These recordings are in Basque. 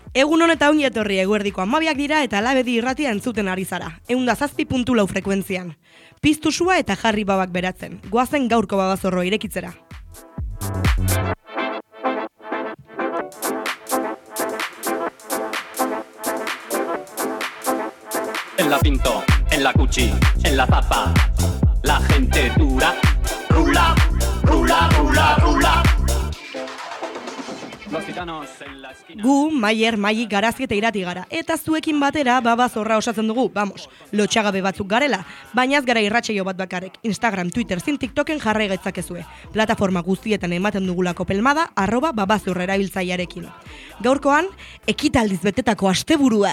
Egun honeta ongi etorri eguerdiko 12 dira eta Labedi irratia entzuten ari zara. 107.4 frekuentzian. Piztu sua eta jarri babak beratzen. Goazen gaurko babazorro irekitzera. En la Pinto, en la Cuchi, en la Zapa, la gente dura, rula, rula, rula, rula. Los gitanos en la esquina. Gu, Maier, Maili, Garazki eta Irati gara. Eta zuekin batera babazorra osatzen dugu, vamos, lotxagabe batzuk garela. Baina ez gara irratsaio bat bakarrik. Instagram, Twitter, zin TikToken jarrai gaitzakezue. Plataforma guztietan ematen dugulako pelmada, @babazorra erabiltzailearekin. Gaurkoan, ekitaldiz betetako asteburua.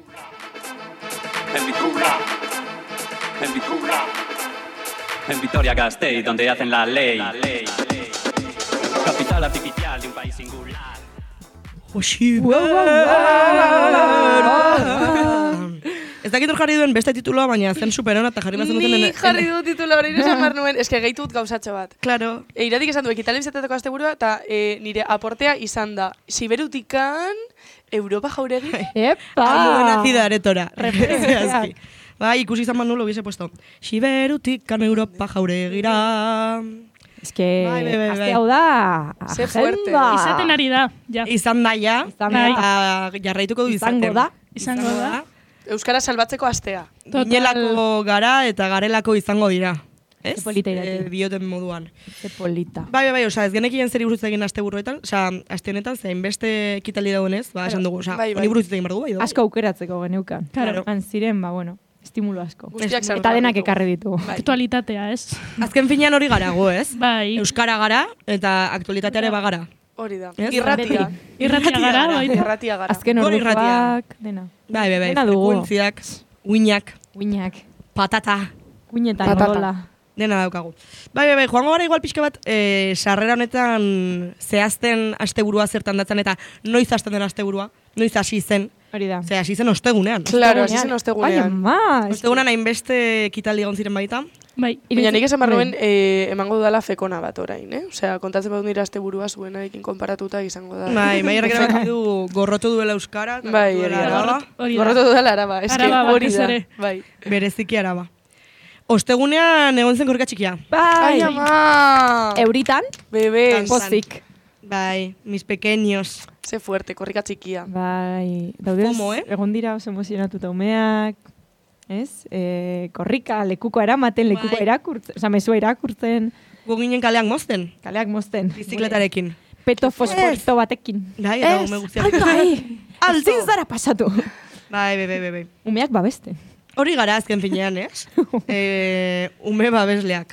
En Vitrula, en Vitrula, en Vitoria-Gasteiz, donde hacen la ley. Capital artificial de un país singular. Ez dakit hor jarri duen beste tituloa, baina zen superona eta jarri bazen duten... Ni jarri du titula orain esan behar nuen, eske gehitu dut gauzatxo bat. Claro. Iratik esan du, ekitaldi bizatetako asteburua, eta nire aportea izan da, Siberutikan, Europa jauregi. Ando nacida aretora. Zehazki. Bai, ikusi izan manu lo hubiese puesto. Siberutikan Europa jauregira... Es que aste hau da, Ze fuerte. Izaten ari da, ja. Izan da ja, eta jarraituko du izaten. Izango da. Euskara salbatzeko astea. Ginelako gara eta garelako izango dira. Ez? Ze polita Irati. Dioten moduan. Ze polita. Bai, osea, ez genekien zeri buruz egin asteburuetan, osea, aste honetan zein beste ekitaldi dagoenez, egin dugu, osea, Bai. honi buruz egin behar dugu, bai. Asko aukeratzeko geneukan. Claro. Han ziren, estimulo asko. Guztiak sartu Eta denak ditugu. ekarri ditu. Bai. Aktualitatea, ez? Azken finean hori gara gu, ez? Bai. Euskara gara eta aktualitateare bagara. Hori da. Ez? Irratia. Irratia gara, baita. Irratia gara. Azken Hori orduak, dena. Bai, Dena dugu. frekuentziak, uinak, Uinak, patata, uinetan Patata. odola. dena daukagu. Bai, joango gara igual pixka bat, sarrera honetan zehazten asteburua zertan datzen eta noiz hasten den asteburua, noiz hasi zen, Hori da. ze hasi zen ostegunean. Claro, hasi zen Bai, ostegunean. ama. Ostegunean hainbeste ekitaldi egon ziren baita. Bai. Baina nik esan behar nuen, emango dudala fekona bat orain, Osea, kontatzen badun nire asteburua zuenarekin konparatuta izango da. Bai, Maierrak erabaki du gorrotu duela euskara, eta Bai, duela egia da. araba, Hori da. Gorrotu dudala araba, eske Araba hori batez da. ere. Bai. bereziki araba. Ostegunean egon zen korrika txikia. Bai, Ai, ama! euritan, Bebe, pozik. Bai, mis pequeños. ze fuerte, korrika txikia. Bai, daudez, Fomo, egon dira oso emozionatuta umeak, ez? Korrika, lekuko eramaten, lekuko Bai. erakurtzen, oza, mesua erakurtzen, Gu ginen kaleak mozten, kaleak mozten. bizikletarekin. Peto fosforito batekin. Bai, eta ume guztiak. Bai, altzin zara pasatu. Bai. Umeak babeste. Hori gara azken finean, ez? Ume babesleak.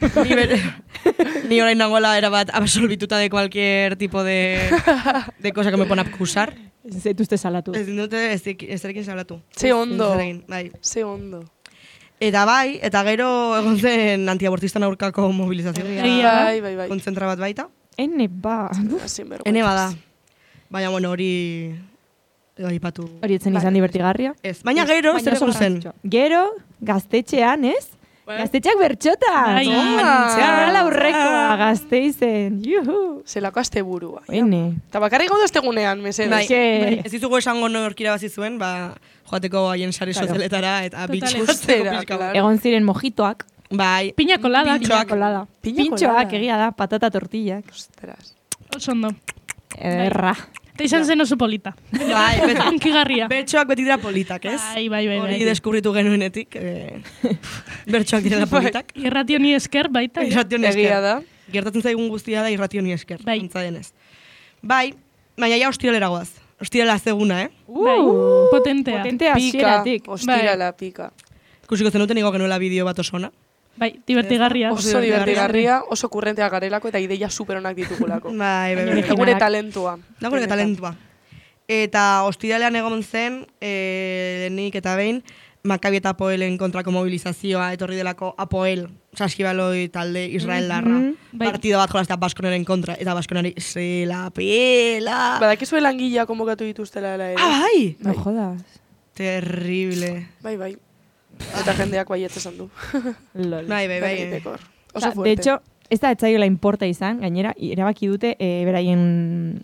Ni orain nagoela erabat absolbituta de cualquier tipo de cosa que me pone a acusar. Ez zaituzte salatu. Ez dute ezerekin salatu. Ze ondo. Ezerekin, bai. Ze ondo. Eta bai, eta gero egon zen antiabortistan aurkako mobilizazio. Bai. Kontzentra bat baita. Ene ba. Ene bada. Baina, bueno, hori aipatu. Hori etzen izan divertigarria. Ez, baina gero, zer egon zen? Gero, gaztetxean, ez? Gaztetxeak bertxotan! Bai. Txarra aurrekoa gazteizen. Juhu! Zelako asteburua. Ene. Eta bakarrik gaudu ostegunean, mesedez. Bai, Eske- ez dizugu esango nork irabazi zuen, joateko haien sare Claro. sozialetara eta Totales. bitxosteko Ostera, pixka bat. claro. Egon ziren mojitoak. Bai, Piña colada. Pintxoak. Kolada. Piña Pintxoak, colada. egia da, patata tortillak. Ostras. Oso ondo. Erra. Eta izan zen oso polita. bai, Hunkigarria. bertsoak beti dira politak, ez? Bai. Hori deskubritu genuenetik, bertsoak direla politak. Irratio ni esker, baita. Irratio ni Egia esker. da. Gertatzen zaigun guztia da irratio ni esker, Bai. antza denez. Bai, baina ja ostiralera goaz. Ostirala zeguna, Bai, potentea. Potente Pika. hasieratik. Ostirala, pika. Ikusiko zenuten igo genuela bideo bat oso ona. Bai, divertigarria. Oso divertigarria, oso kurrentea garelako eta ideia superonak ditugulako. Bai. Eta gure talentua. Da gure talentua. Eta ostiralean egon zen, nik eta behin, Makabi eta Apoelen kontrako mobilizazioa etorri delako Apoel, Saskibaloi talde Israeldarra. Bai. Partida bat jolaztea Baskoneren kontra, eta Baskoneri se la pela. Badakizue langilea konbokatu dituztela ere. Bai! No jodas. Terrible. Bai. Eta jendeak baietz esan du. Lol. Bai. Berritekor. Oso Osa, fuerte. de hecho, ez da etzaiola inporta izan, gainera, erabaki dute beraien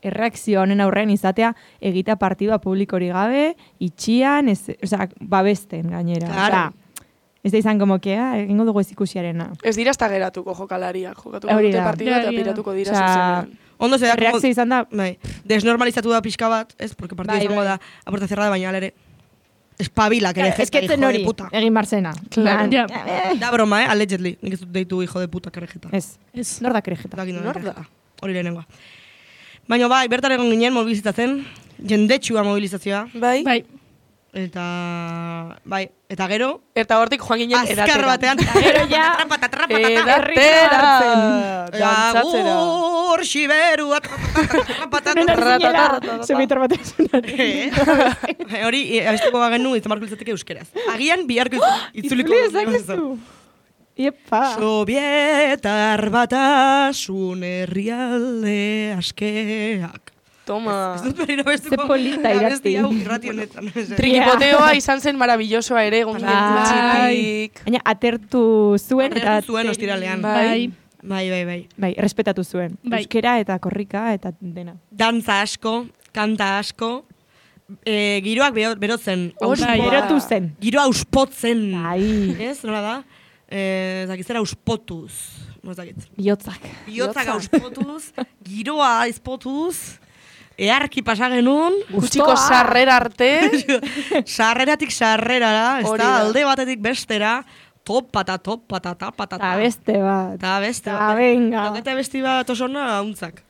erreakzio honen aurrean izatea egita partidua publikori gabe, itxian, babesten gainera. Claro. Ez da izan como que, egingo dugu ez ikusiarena. Ez dira hasta geratuko jokalariak, jokatuko Hori dute da. partidua eta Hori da. piratuko dira Osea, zuzenean. Ondo ze da, Erreakzio izan da, bai, desnormalizatu da pixka bat, ez? Porque partido Bai, izango bai. da a puerta cerrada, baina ere espabila, que ez que zen hori, egin barzena. Claro. Ja. Da broma, allegedly. Nik ez dut deitu hijo de puta karejeta. Ez, Ez. nor da kerejeta. Nor da? Hori lehenengoa. Baina bai, bertan egon ginen mobilizatzen, jendetsua mobilizazioa, Bai? eta gero, Eta hortik joan ginen azkar batean, Gero ja, Edatera! Dantzatzera! Agur, xiberu, Semitor batean hori, abestuko bagenu, izamarko litzateke euskeraz. Agian, biharko itzuliko. Itzuli ezakezu. Iepa. Sovietar batasun herrialde askeak. Toma! Ez dut berriro bestuko. Ze polita irati. Irrati honetan. Trikipoteoa izan zen maravillosoa ere, egon ginen Bai. gutxitik. Baina atertu zuen eta Atertu zuen ostiralean. Bai. Bai. Respetatu zuen. Bai. Euskera eta korrika eta dena. Dantza asko, kanta asko, giroak berotzen. Hori Bai. da. Berotu zen. Giroa auspotzen. Bai. Ez, nola da? Zakizera auspotuz. No zakit. Biotzak. Bihotzak auspotuz, giroa izpotuz, earki pasa genuen, Gutxiko sarrera arte. sarreratik sarrerara, ez Hori da, da. alde batetik bestera, topata, tapata. Ta beste bat. Ta beste Ta venga. Eta beste bat osona hauntzak.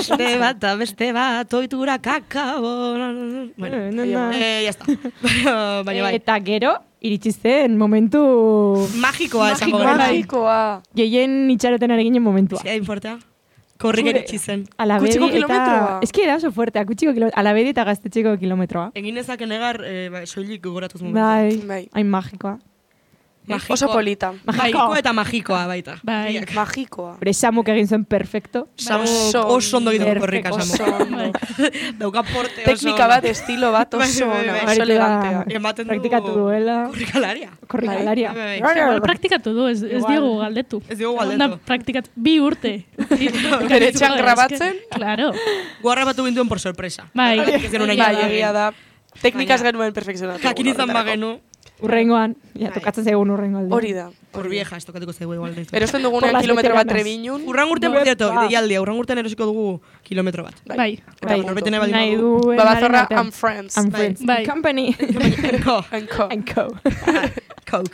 Beste bat, oitura kakao. Bueno, ya está. Baina bai. Eta gero, iritsi zen momentu Magikoa esango gara. Magikoa. gehien itxaroten ari ginen momentua. Hain fortea. Korrik eritsi zen. Alabedi Kutsiko eta... kilometroa. Ez que era oso fuertea, kutsiko kilometroa. Alabedi eta gaztetxeko kilometroa. Egin ezak negar, soilik gogoratuz momentu. Bai, Bai. hain magikoa. Magikoa. Oso polita. Magikoa eta magikoa baita. Bai. Biak. Magikoa. Bere Samuk egin zuen perfecto. Samuk Oso oso ondo egiten perfecto, korrika Oso Samuk. ondo. Dauka porte oso. Teknika bat, estilo bat oso Bai, ona, bai, oso bai. elegantea. Ematen du Praktikatu duela. korrikalaria. Korrikalaria. Bai, bai, Igual praktikatu du, ez Igual. diogu galdetu. Ez dugu Onda galdetu. praktikatu, 2 urte. Bere etxean grabatzen. Claro. Guarra batu gintuen por sorpresa. Bai. Ez genuen Bai, egin. egia da. Teknikaz Baina- genuen perfekzionatu. Jakin izan bagenu. Urrengoan, ja, Bai. tokatzen zaigun urrengo alde. Hori da. Por vieja, ez tokatuko zaigu igual. Erosten Por dugunean las kilometro bat veteranas. Trebiñun. Urran urtean, por cierto, deialdia, urran urtean erosiko dugu kilometro bat. Bai. Eta norbeten baldin nahi badu. duen Babazorra artean. and Friends. And Bai. Friends. Bai. Company. Ko, And Co. And Co. Coke.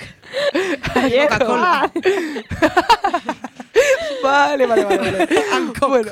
Coca-Cola. Vale. Anko. Bueno.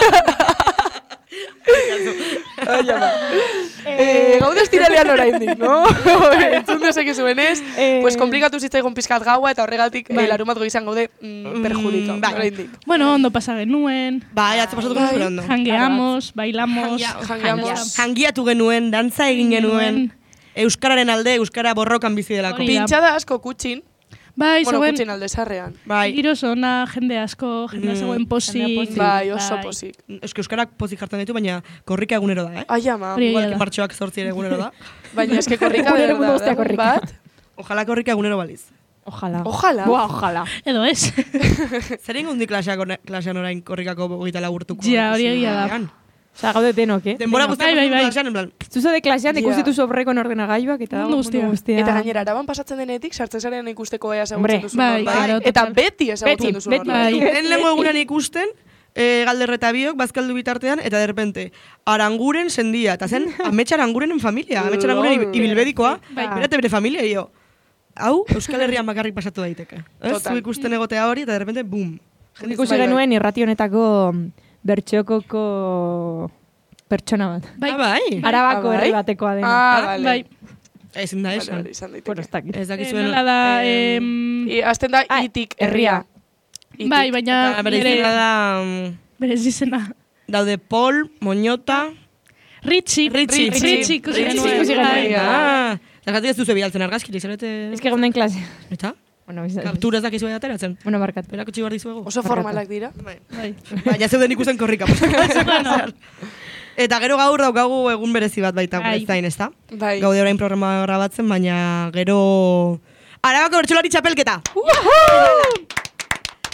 Ai, ama. Gaude estiralean oraindik, no? Entzun dezake zuenez, pues komplikatu zitzaigun pizkat gaua eta horregatik larumat goizan gaude perjudika. bai. Oraindik. Bueno, ondo pasa genuen, Bai, atzo pasatuko Bai. super ondo. jangeamos, bailamos. Jangeamos. Hangiatu genuen, dantza egin genuen. Euskararen alde, euskara borrokan bizi delako. Hori da. Pintxada asko kutxin. Bai, Bueno, zegoen, kutxin alde sarrean. Bai, giro zona, jende asko, jende zegoen pozik. Bai, oso posik. eske euskarak pozik jartzen ditu, baina korrika egunero da, Ai, ama. Hori Igual egia que da. martxoak 8 ere egunero da. Baina eske korrika Egunero de mundu guztia verdad. korrika. Bat. Ojalá korrika egunero baliz. Ojalá. Ojalá. Boa, ojalá. Edo ez. Zer ingo hundi klasean orain korrikako 24 urtuko? Ja, hori egia da. Egan. Osea, gaude denok, eh? Denbora guztiak Bai, bai. klasean, en plan, Zuzo de klasean Ja. ikusi dituzu aurrekon ordenagailuak eta Mundu guztia. Eta gainera, araban pasatzen denetik, sartzen zaren ikusteko ea Hombre. ezagutzen duzu. Bai, claro, Eta total. beti ezagutzen duzu. beti. norbait. Bai. lehen lengo egunan ikusten, galderreta biok, bazkaldu bitartean, eta derrepente, aranguren sendia, eta zen, ametsa arangurenen familia, ametsa aranguren ibilbedikoa, Bai. berate bere familia, io. Hau, Euskal Herrian bakarrik pasatu daiteke. Ez, Total. zu ikusten egotea hori, eta derrepente, bum. Ikusi Bai, bai. genuen irrati honetako bertxokoko pertsona bat. Bai. Ah, bai. Arabako bai? herri batekoa dena. Ah, bale. Bai. Ezin da Vale, esan. vale, izan daiteke. Bueno, ez dakit. Ez dakizuen. Nola da, Azten da Ah, itik herria. herria. Itik. bai, baina Eta bere izena da, bere izena. daude Pol, Moñota, Ritxi. Ritxi. Ritxi ikusi Ritxi genuen. ikusi genuen. Bai. Ah, zergatik ez duzu bialtzen argazkirik, zerete... Ez que egon den klase. Eta? Bueno, bizar. Kaptura ez dakizu ateratzen. Bueno, barkatu. Berakutsi behar dizuegu. Oso formalak dira. Bai. Bai. Baina zeuden ikusten korrika. Bueno. Eta gero gaur daukagu egun berezi bat baita Bai. gure zain, ezta? Bai. Gaude orain programa grabatzen, baina gero... Arabako bertsolari txapelketa!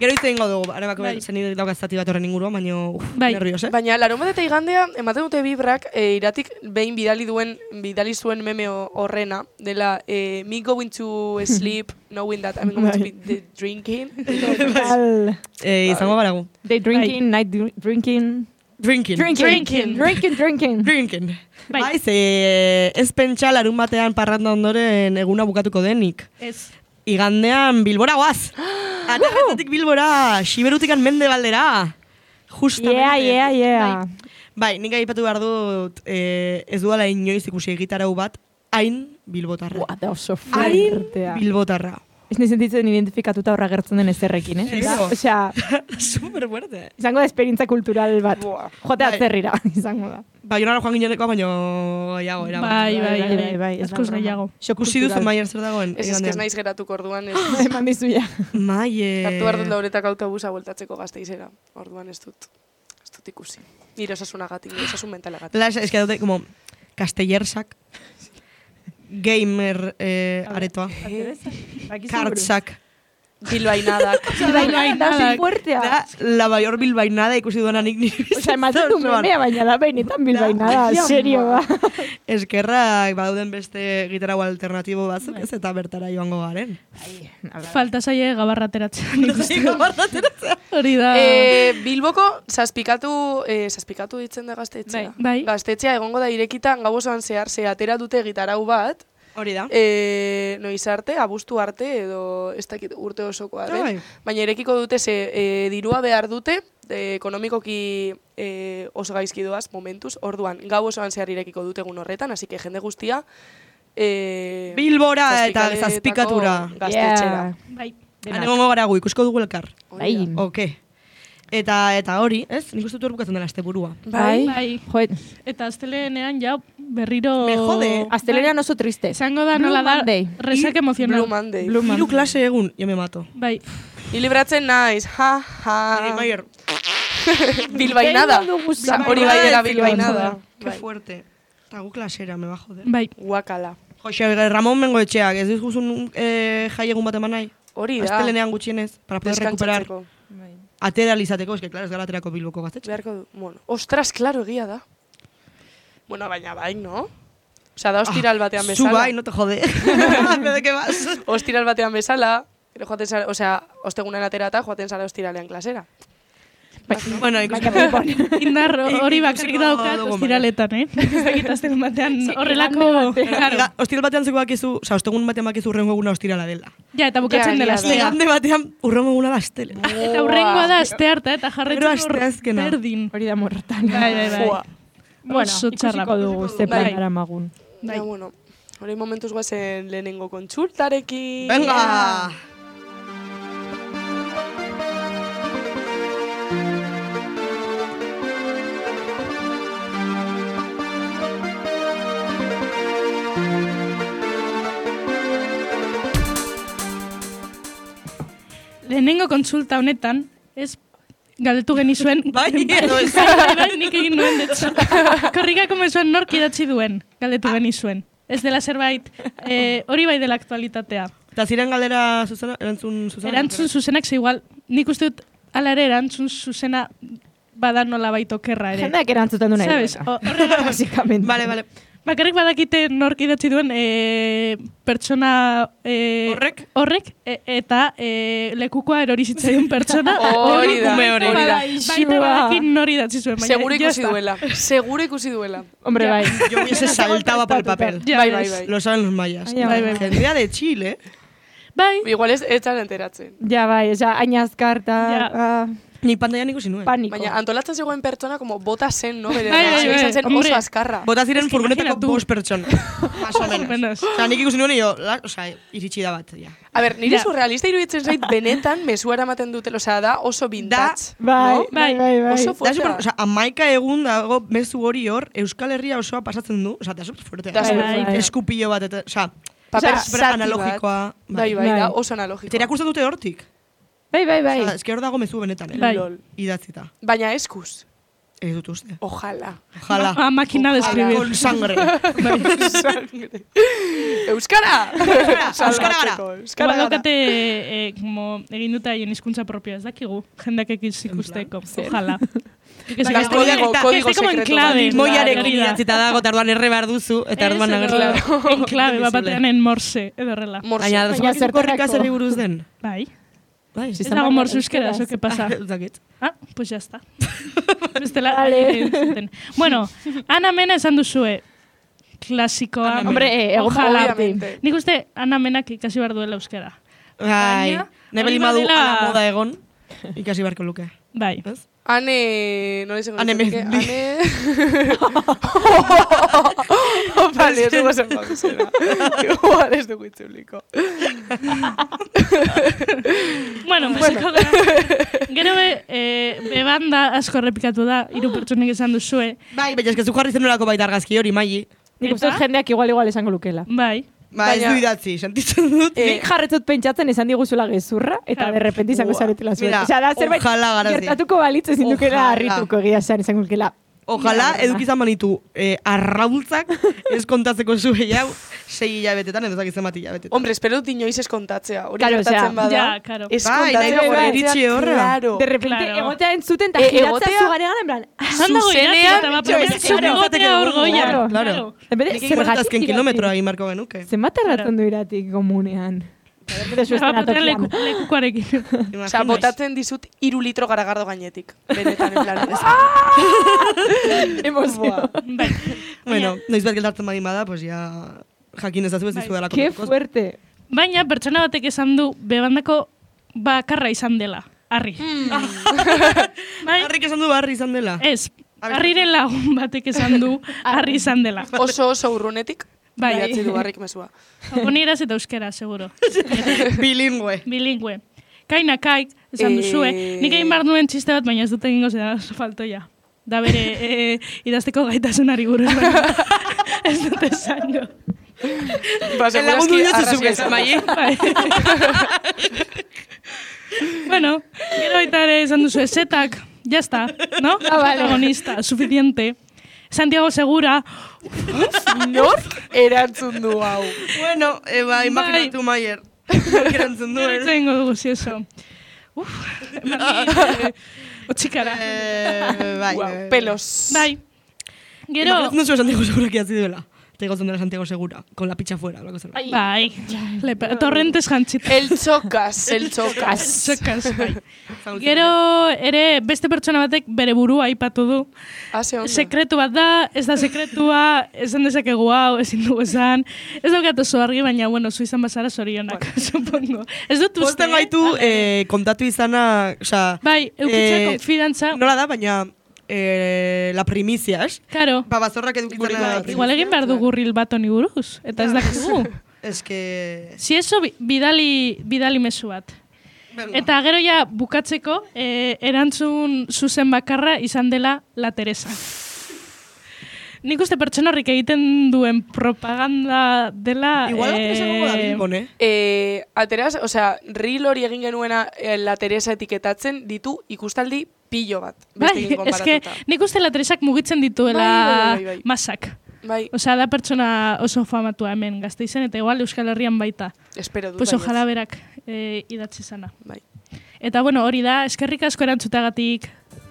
Gero hitz egingo dugu, arabako zen daukaz zati bat horren inguruan, baina nervios, Baina, larunbat eta igandea, ematen dute Bibrak, iratik behin bidali zuen meme horrena, dela, me going to sleep, knowing that I'm going to be drinking. Izango garagu. Day drinking, night drinking. Drinking. Bai, ez pentsa larun batean parranda ondoren eguna bukatuko denik. Ez. Igandean Bilbora guaz. Atatik Bilbora, Xiberutikan mende baldera. Justamente. Yeah. Bai, nik aipatu behar dut ez duala inoiz ikusi gitarau bat, hain Bilbotarra. Da oso Hain fuertea. Bilbotarra. Ez ni sentitzen identifikatuta horra gertzen den ezerrekin, Osea, super fuerte. izango da esperientza kultural bat. Jote atzerrira, izango da. Baionara joan ginenekoa, baino gehiago, era. Bai. Askoz nahiago. Ikusi duzu Maier zer dagoen. Ez naiz geratuko orduan. Eman dizu ja. Maier. Hartu behar dut lauretak autobusa bueltatzeko Gasteizera. Orduan ez dut ikusi. Nire osasunagatik, nire osasun mentalagatik. Es que daute, como, castellersak, gamer aretoa, kartzak, Bilbainadak. Bilbainadak. Fuertea. la mayor bilbainada ikusi duena nik nire bizitza. Osea, ematen du memea, baina da behinetan bilbainada, serio ba. Eskerrak badauden beste gitarra alternatibo batzuk, ez eta bertara joango garen. Falta zaie gabarra ateratzen. Hori da. Bilboko zazpikatu ditzen da gaztetxea. Bai. Gaztetxea egongo da irekita gau osoan zehar, ze atera dute gitarau bat, Hori da. Noiz arte, abuztu arte, edo ez dakit urte osokoa den. Bai. Baina irekiko dute ze dirua behar dute, ekonomikoki oso gaizki doaz, momentuz, orduan, gau osoan zehar irekiko dute egun horretan, así que jende guztia Bilbora eta zazpikatura. Gaztetxera. Bai. Hanegongo garagu, ikusko dugu elkar. Bai. Oke. Eta hori, ez? Nik uste dut bukatzen dela asteburua. Bai. Joet, Eta astelenean ja berriro... Me jode. astelenean oso triste. Esango da Blue nola da Monday. resak emozional. Blue Monday. Hiru klase egun, jo me mato. Bai. Ni libratzen naiz, Ni ja. Maier. Bilbainada. Behin dugu Hori bai dela bilbainada. Qué fuerte. Eta gu klasera, me va joder. Bai. Guakala. Joxe, Ramon Mengo etxeak, ez dizguzun jai egun bat eman nahi? Hori da. Astelenean gutxienez, para poder recuperar. Deskantzatzeko. Atera alizateko, es que claro, ez gara aterako Bilboko gaztetxe. Beharko du. Bueno, ostras, claro, egia da. Bueno, baina bai, no? Osea, da ostiral batean bezala. Zu bai, no te jode. ¿De qué vas? Ostiral batean bezala, gero joaten zara, osea, ostegunan aterata, joaten zara ostiralean klasera. Bueno, ikusten Indar hori bakarrik Ikusiko daukat dugu, ostiraletan, Ez dakit azten batean horrelako... Claro. Ostiral batean zeko bakizu, oza, ostegun batean bakizu urrengo eguna ostirala dela. Ja, eta bukatzen Ja, dela egia da. astea. Legande batean urrengo eguna da astele. Eta hurrengoa da aste harta, eta Gero jarretzen asteazkena. berdin. Hori da mortal. Bai. Bueno, Oso txarra. ikusiko dugu, ze Bai. plan daramagun. Ja, bueno, hori momentuz guazen lehenengo kontsultarekin. Venga! Lehenengo kontsulta honetan, ez galdetu genizuen... Bai, edo ez. Bai, nik egin nuen, detxo. Korrikako mezuan nork idatzi duen, galdetu genizuen. Ez dela zerbait, hori bai dela aktualitatea. Eta ziren galdera zuzena, erantzun zuzena? Erantzun zuzenak ze igual, nik uste dut ala ere erantzun zuzena bada nola baito kerra ere. Jendeak erantzuten du nahi. Sabes? duena. Básicamente. Vale. Bakarrik badakite nork idatzi duen pertsona horrek eta lekukoa erori zitzaion pertsona. Hori da. Baita badakin nori idatzi zuen. baina Seguro ya ikusi está. duela. Seguro ikusi duela. Hombre, bai. Yo hubiese saltaba por el papel. Ya Bai, ves. bai. Lo saben los mayas. Bai. Jendea de Chile. Bai, Igual ez zara enteratzen. Ja, bai, osea, añazkar eta Ni pantailan ikusi nuen. paniko. Baina antolatzen zegoen pertsona como bota zen, no? Bere Bai, reakzioa bai, izan zen hombre. oso azkarra. Bota ziren que furgonetako imagínate. 5 pertsona. Más o menos. menos. Osa, nik ikusi nuen, osa, iritsi da bat, ja. A ber, nire Ja. surrealista iruditzen zait benetan mesua eramaten dutela, osea, da oso vintage. Bai, no? bai, bai, bai. Oso Da fuertea. super, osa, 11 egun dago mezu hori hor, Euskal Herria osoa pasatzen du, osa, da super fuerte. Da super fuerte. Eskupillo bat, eta, osa, Paper super zati analogikoa. bat. Bai, da, Bai. oso analogikoa. Eta irakurtzen dute hortik. Bai. Osa, eske hor dago mezu benetan, Bai. Lol. idatzita. Baina eskuz. Ez dut uste. Ojalá. Ojalá. Máquina de escribir. Con sangre. Euskara! Euskara gara. Igual daukate, como egin dute haien hizkuntza propia, ez dakigu, jendak ikusteko, ojalá. Kodigo como en clave. Moiarekin idatzita dago, eta orduan erre behar duzu, eta orduan agertu. En clave, bat batean en morse, edo horrela. Baina, zerkorrika zer buruz den? Bai. Bai. Ez dago morse euskera, eso que pasa. Ah, pues ya está. Bestela, bueno, Ana Mena esan duzue, klasikoa. Hombre, ojalá. Nik uste Ana Menak ikasi behar duela euskera. Bai, nebeli madu ala moda egon, ikasi beharko luke. Bai. Ane... No le sé Ane Mendí. Ane... Vale, eso va a ser pausera. Igual ez dugu itzuliko. Bueno, gero bebanda asko errepikatu da, 3 pertsonek esan duzue. Bai, baina eskezu jarri zenolako baita argazki hori, Maili. Nik uste jendeak igual esango lukela. Bai. Ba, ez du idatzi, sentitzen dut. Nik jarretzut pentsatzen esan diguzula gezurra, eta derrepenti izango zaretela zuen. Mira, Osa, da zerbait gertatuko balitz ezin dukela harrituko egia esan izango dukela. Ojalá edukizan banitu arraultzak ez kontatzeko zue jau 6 hilabetetan, edo zakizan bat hilabetetan. Hombre, espero dut inoiz ez kontatzea. Hori Claro, gertatzen bada. Ja, claro. Ez Bai, nahi kontatzea. dugu iritsi horra. Claro. De repente, Claro. egotea entzuten, eta giratza zugaregan, en plan, Zuzenean hor goia. Claro. en vez de Nik ikusten azken kilometroa egin marko genuke. Zenbat erratzen du iratik komunean. Lekukoarekin. Osa, botatzen dizut 3 litro garagardo gainetik. Benetan, en plan. Emozio. Bueno, noiz bat geldartzen badin bada, pues ya jakin ezazu ez dizu dela. Qué fuerte. Baina pertsona batek esan du bebandako bakarra izan dela. Harri. Bai? Harrik esan du barri izan dela. Ez, harriren lagun batek esan du harri izan dela. Oso urrunetik. Bai. Idatzi du harrik mesua. Onieraz eta euskera, seguro. Bilingüe. Bilingüe. Kaina kaik, esan duzue. Nik egin behar duen txiste bat, baina ez dut egingo zera faltoia. Da bere idazteko gaitasunari buruz. Ez dut esango. Lagundu dituzu ez, Maili. Bueno, gero baita ere esan duzue, zetak, ya está, ¿no? Protagonista, suficiente. Santiago Segura. Nork erantzun du hau. Bueno, imaginatu Maier. Nork erantzun du, Tengo dugu eso. Otxikara. Bai. Pelos. Bai. Gero... Imaginatzen duzu Santiago Segura kidatzi duela. Te gotzen dela Santiago Segura, con la picha fuera. Bai. Torrentes jantzita. El txokas. Txokas, bai. Gero ere beste pertsona batek bere burua aipatu du. Sekretu bat da, ez da sekretua, esan dezakegu hau, ezin dugu esan. Ez daukat oso argi, baina, bueno, zu izan bazara zorionak, supongo. Ez dut uste. Posten gaitu kontatu izana, oza... Bai, eukitza konfidantza. Nola da, baina... la primicia, ez? Claro. Bazorrak edukitzen... Igual egin behar du gurril bat honi buruz, eta ez dakigu. Ez que... Si eso, bidali mezu bat. Venga. Eta gero ja bukatzeko, erantzun zuzen bakarra izan dela La Teresa. Nik uste pertsona horrik egiten duen propaganda dela... Igual La Teresa gongo da Bilbon, Ateraz, osea, reel hori egin genuena La Teresa etiketatzen ditu ikustaldi pillo bat. Bai, eske nik uste La Teresak mugitzen dituela masak. Bai. Osea, da pertsona oso famatua hemen Gasteizen, eta igual Euskal Herrian baita. Espero dut. Pues ojalá berak idatzi zana. Bai. Eta bueno, hori da, eskerrik asko erantzutagatik.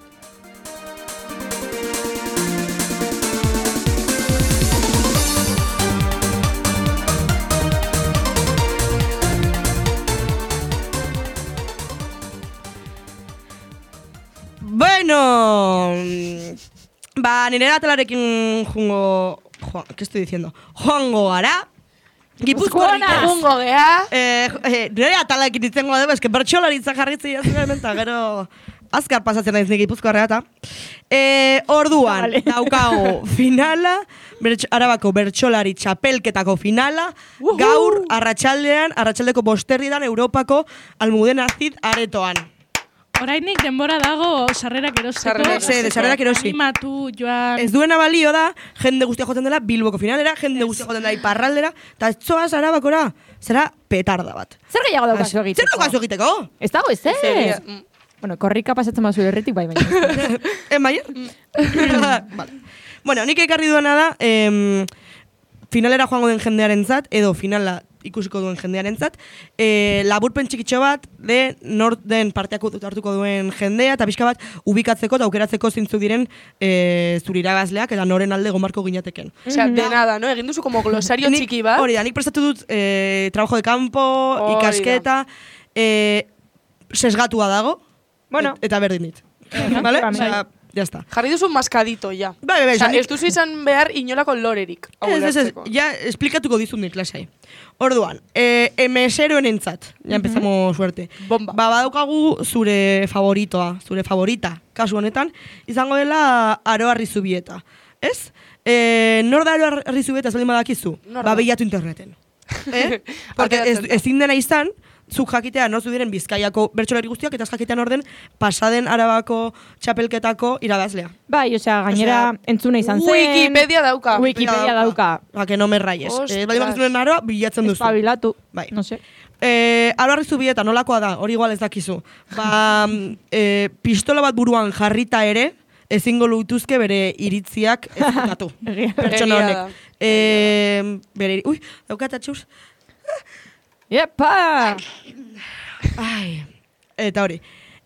Bueno, nire atalarekin ¿qué estoy diciendo? Joango gara. Gipuzkoana. Jungo gea. Nire atalarekin izango dugu, eske bertxolaritza jarritzi jazen, eta gero azkar pasatzen naiz nik Gipuzkoarra eta. Orduan, daukago finala, Arabako bertsolari txapelketako finala, gaur arratsaldeko 5:00 Europako Almudena Cid aretoan. Orainik denbora dago sarrerak erosteko. Sarrerak erosi. Animatu, joan... Ez duena balio da, jende guztia joten dela Bilboko finalera, jende guztia joten dela Iparraldera, eta ez zoaz Arabakora, zera petarda bat. Zer gehiago daukazu egiteko? Zer daukazu egiteko? Ez dago ez? Bueno, korrika pasatzen bazu erretik, bai, baina. Maier? Vale. Bueno, nik ekarri duena da, finalera joango den jendearentzat, edo finala ikusiko duen jendearentzat, laburpen txikitxo bat, nor den parteak hartuko duen jendea, eta pixka bat ubikatzeko eta aukeratzeko zintzu diren zure irabazleak, eta noren alde gomarko ginateken. Osea, de nada, no? Egin duzu como glosario txiki bat. Hori da, nik prestatu dut trabajo de campo, ikasketa, sesgatua dago, bueno, eta berdin dit. Vale? Osea, ya está. Jarri duzu maskadito, ja. Bai, osea, ez duzu izan behar inolako lorerik. Ez, ja, esplikatuko dizun dit, lasai. Orduan, MSeroen entzat, ja empezamos suerte. Bomba. Badaukagu zure favorita, kasu honetan, izango dela Aroa Rizubieta. Ez? Nor da Aroa Rizubieta, ez baldin badakizu? Behiatu interneten. Porque ezin dena izan, zuk jakitea norzu diren Bizkaiako bertsolari guztiak, eta jakitean orden pasaden Arabako txapelketako irabazlea. Bai, osea, gainera entzuna izan zen. Wikipedia dauka. Ba, que no me rayes. Bali bakazunen Aroa, bilatzen duzu. Espabilatu, bai. No sé. Aroa Rizubieta, nolakoa da, hori igual ez dakizu. Pistola bat buruan jarrita ere, ezingo lutuzke bere iritziak ezkutatu. Pertsona honek. Ui, daukatatxuz. Iepa! Ai, eta hori.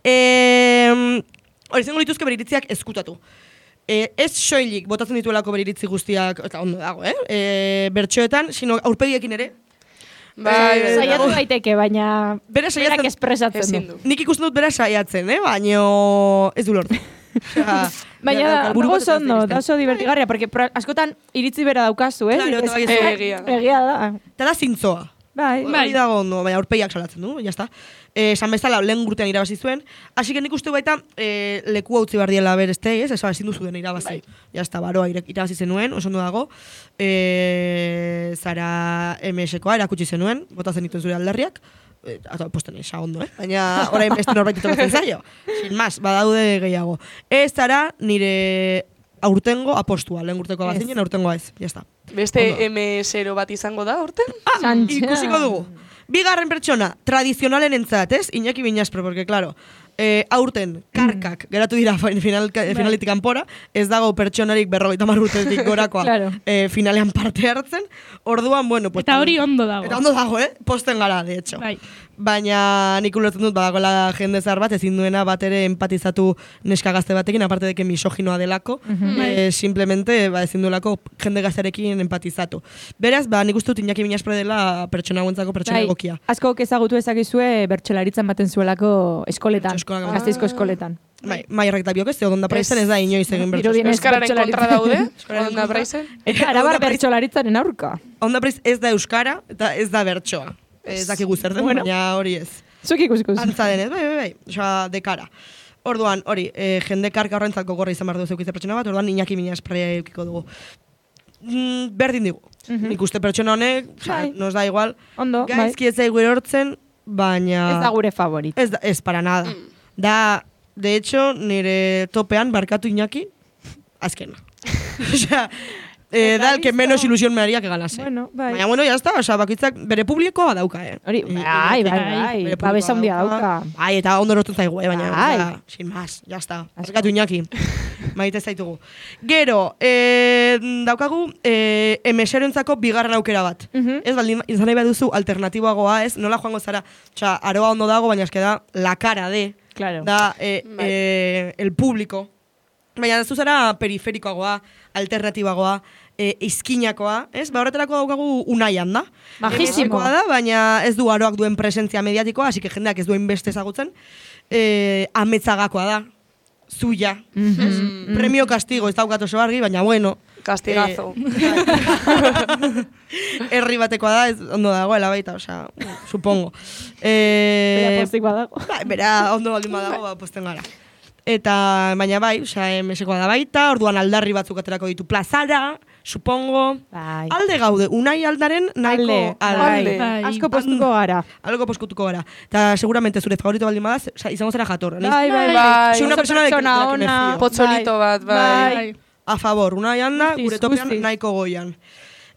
Hori, zengo lituzke bere iritziak ezkutatu. Ez soilik botatzen dituelako bere iritzi guztiak, eta ondo dago, bertxoetan, sino aurpegiekin ere. Saiatu daiteke, baina berak espresatzen du. Nik ikusten dut bera saiatzen, baina ez du lortu. Baina oso ondo, da oso divertigarria, porque askotan iritzi bera daukazu, egia da. Eta da zintzoa. Bai. Dago ondo, baina aurpegiak salatzen du, jazta. Esan bezala, lehen urtean irabazi zuen. Así que nik uste baita leku utzi behar diela berestei, ez? Eza, ezin duzu den irabazi. Jazta, baroa irabazi zenuen, oso ondo dago. Zara MS-koa erakutsi zenuen, botatzen dituen zure alderriak. Eta posten esa ondo, baina orain beste norbait itokatzen zaio. Sin más, badaude gehiago. Ez zara nire aurtengo apostua, lehen urteko bazinen, aurtengoa ez, jazta. Beste M0 bat izango da, aurten? Ikusiko dugu. Bigarren pertsona, tradizionalen entzat, ez? Iñaki Biñaspro, porque, claro, aurten, karkak, geratu dira finaletik kanpora, ez dago pertsonarik 50 urtetik gorakoa finalean parte hartzen, orduan, bueno... Eta hori ondo dago. Eta ondo dago, posten gara, de hecho. Bai. Baina nik ulertzen dut, badagoela jende zahar bat, ezin duena bat ere empatizatu neska gazte batekin, aparte deke misoginoa delako, simplemente ezin duelako jende gaztearekin empatizatu. Beraz, nik uste dut Iñaki Biñaspro dela pertsona guentzako pertsona egokia. Asko ezagutu ezakizue bertsolaritzan baten zuelako eskoletan, Gasteizko eskoletan. Bai, Maierrak eta biok ez, Onda Praizen ez da inoiz egin bertsolaritzan. Euskararen kontra daude, Onda Praizen. Eta arabar bertsolaritzaren aurka. Onda Praiz ez da euskara eta ez da bertsoa. Ez dakigu zer den, baina hori ez. Zuk ikusiko. Antza denez, bai, osea, dekara. Orduan, hori, jende karka horrentzat gogorra izan behar du zeukitze pertsona bat, orduan Iñaki Biñaspro eukiko dugu. Berdin digu. Nik uste pertsona honek, nos da igual. Ondo, bai. Gaizki ez zaigu erortzen, baina... Ez da gure favorit. Ez para nada. Da, de hecho, nire topean, barkatu Iñaki, azkena. Osea... da el que menos ilusión me haría que ganase. Bueno, bai. Baina, bueno, ya está, osea, bakitzak bere publikoa dauka, Hori, bai. Babesa handia dauka. Bai, eta ondo lortu zaigu, baina, sin más, ya está. Azkatu Iñaki, maite zaitugu. Gero, daukagu, MSeroentzako bigarren aukera bat. Ez, baldin, izan nahi baduzu alternatiboagoa, ez? Nola joango zara, osea, Aroa ondo dago, baina eske da, la cara de, da, el público. Baina, ez zara periferikoagoa, alternatiboagoa, izkinakoa, ez? Horretarako daukagu Unaian da. Majísimoa da, baina ez du Aroak duen presentzia mediatikoa, así que jendeak ez duen beste ezagutzen. Ametzagakoa da. Zuia. Premio castigo, ez daukat oso argi, baina bueno. Castigazo. Herri batekoa da, ez ondo dagoela baita, osea, supongo. Bera postik badago. Bera ondo baldin badago, posten gara. Eta, baina bai, MSkoa da baita, orduan aldarri batzuk aterako ditu plazara, supongo. Bai. Alde gaude, Unai aldaren nahiko alde. Asko postuko gara. Algo poskutuko gara. Eta seguramente zure favorito baldin badaz, izango zera jator. Bai. Una persona de que me fío. Potzolito bat, bai. A favor, Unai anda, gure topean nahiko goian.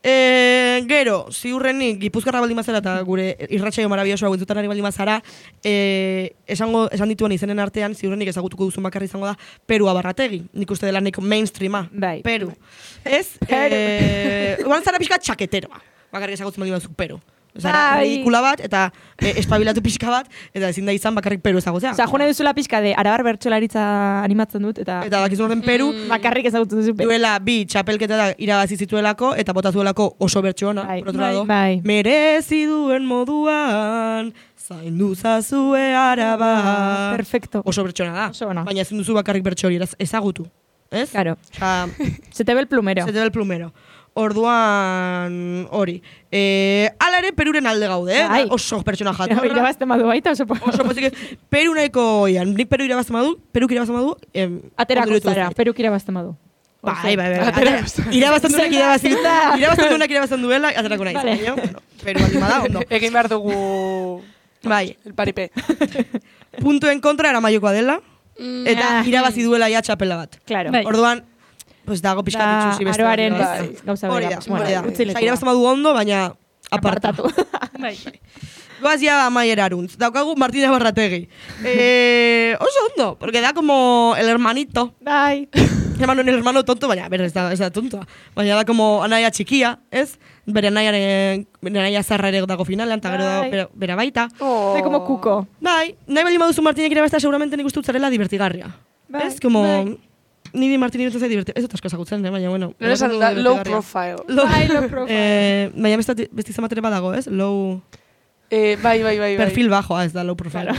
Gero, ziurrenik, Gipuzkoarra baldin bazara eta gure irratsaio marabiosoa guentzutan ari baldin bazara, esan dituen izenen artean, ziurrenik ezagutuko duzun bakarri izango da, Peru Abarrategi. Nik uste dela neko mainstreama. Bai. Peru. Ez? Uan zara pixka txaketeroa. Bakarrik ezagutzen baldin baduzu Peru. Zara, ridikula bat, eta espabilatu pixka bat, eta ezin da izan bakarrik Peru ezagutzea. Osa, jone duzula pixka de Arabar bertsolaritza animatzen dut, eta bakizun horren Peru, bakarrik ezagutzen duzu Peru. Duela bi txapelketa da irabazi zituelako, eta botazuelako oso bertxona, por otro lado. Merezi duen moduan, zaindu zazue Araba. Perfecto. Oso bertxona da. Baina ezin duzu bakarrik bertxori ezagutu. Ez? Claro. Osa, se te ve el plumero. Se te ve el plumero. Orduan hori. Ala ere Peruren alde gaude, oso pertsona jatorra. Irabazten badu baita oso pozik. Perunaiko oian, nik Peruk irabazten badu, aterako zara, Peruk irabazten badu. Bai. Irabazten duenak irabazten duela, aterako nahi. Peru baldin bada, ondo. Egin behar dugu... Bai. El paripé. Puntuen kontra era maiokoa dela, eta irabazi duela ja txapela bat. Claro. Orduan, pues dago pixkat ditxusi beste. Aroaren gauza bera. Irabazten badu ondo, baina apartatu. Goaz ya Maier Aruntz. Daukagu Martin Abarrategi. Oso ondo, porque da como el hermanito. Bai. Llaman el hermano tonto, baina, ez da tontoa. Baina da como anaia txikia, ez? Bere naia zarra ere dago finalean, eta gero bera baita. Da como kuko. Bai, nahi bali maduzu Martinek irabazta seguramente nik uste utzarela divertigarria. Ez, como... Ni di Martin irutzen zai divertigarria. Ez dut asko ezagutzen, baina, bueno. Nire esan da, low profile. Low profile. Baina besti zamatere badago, ez? Low... Bai. Perfil bajo, ez da, low profile.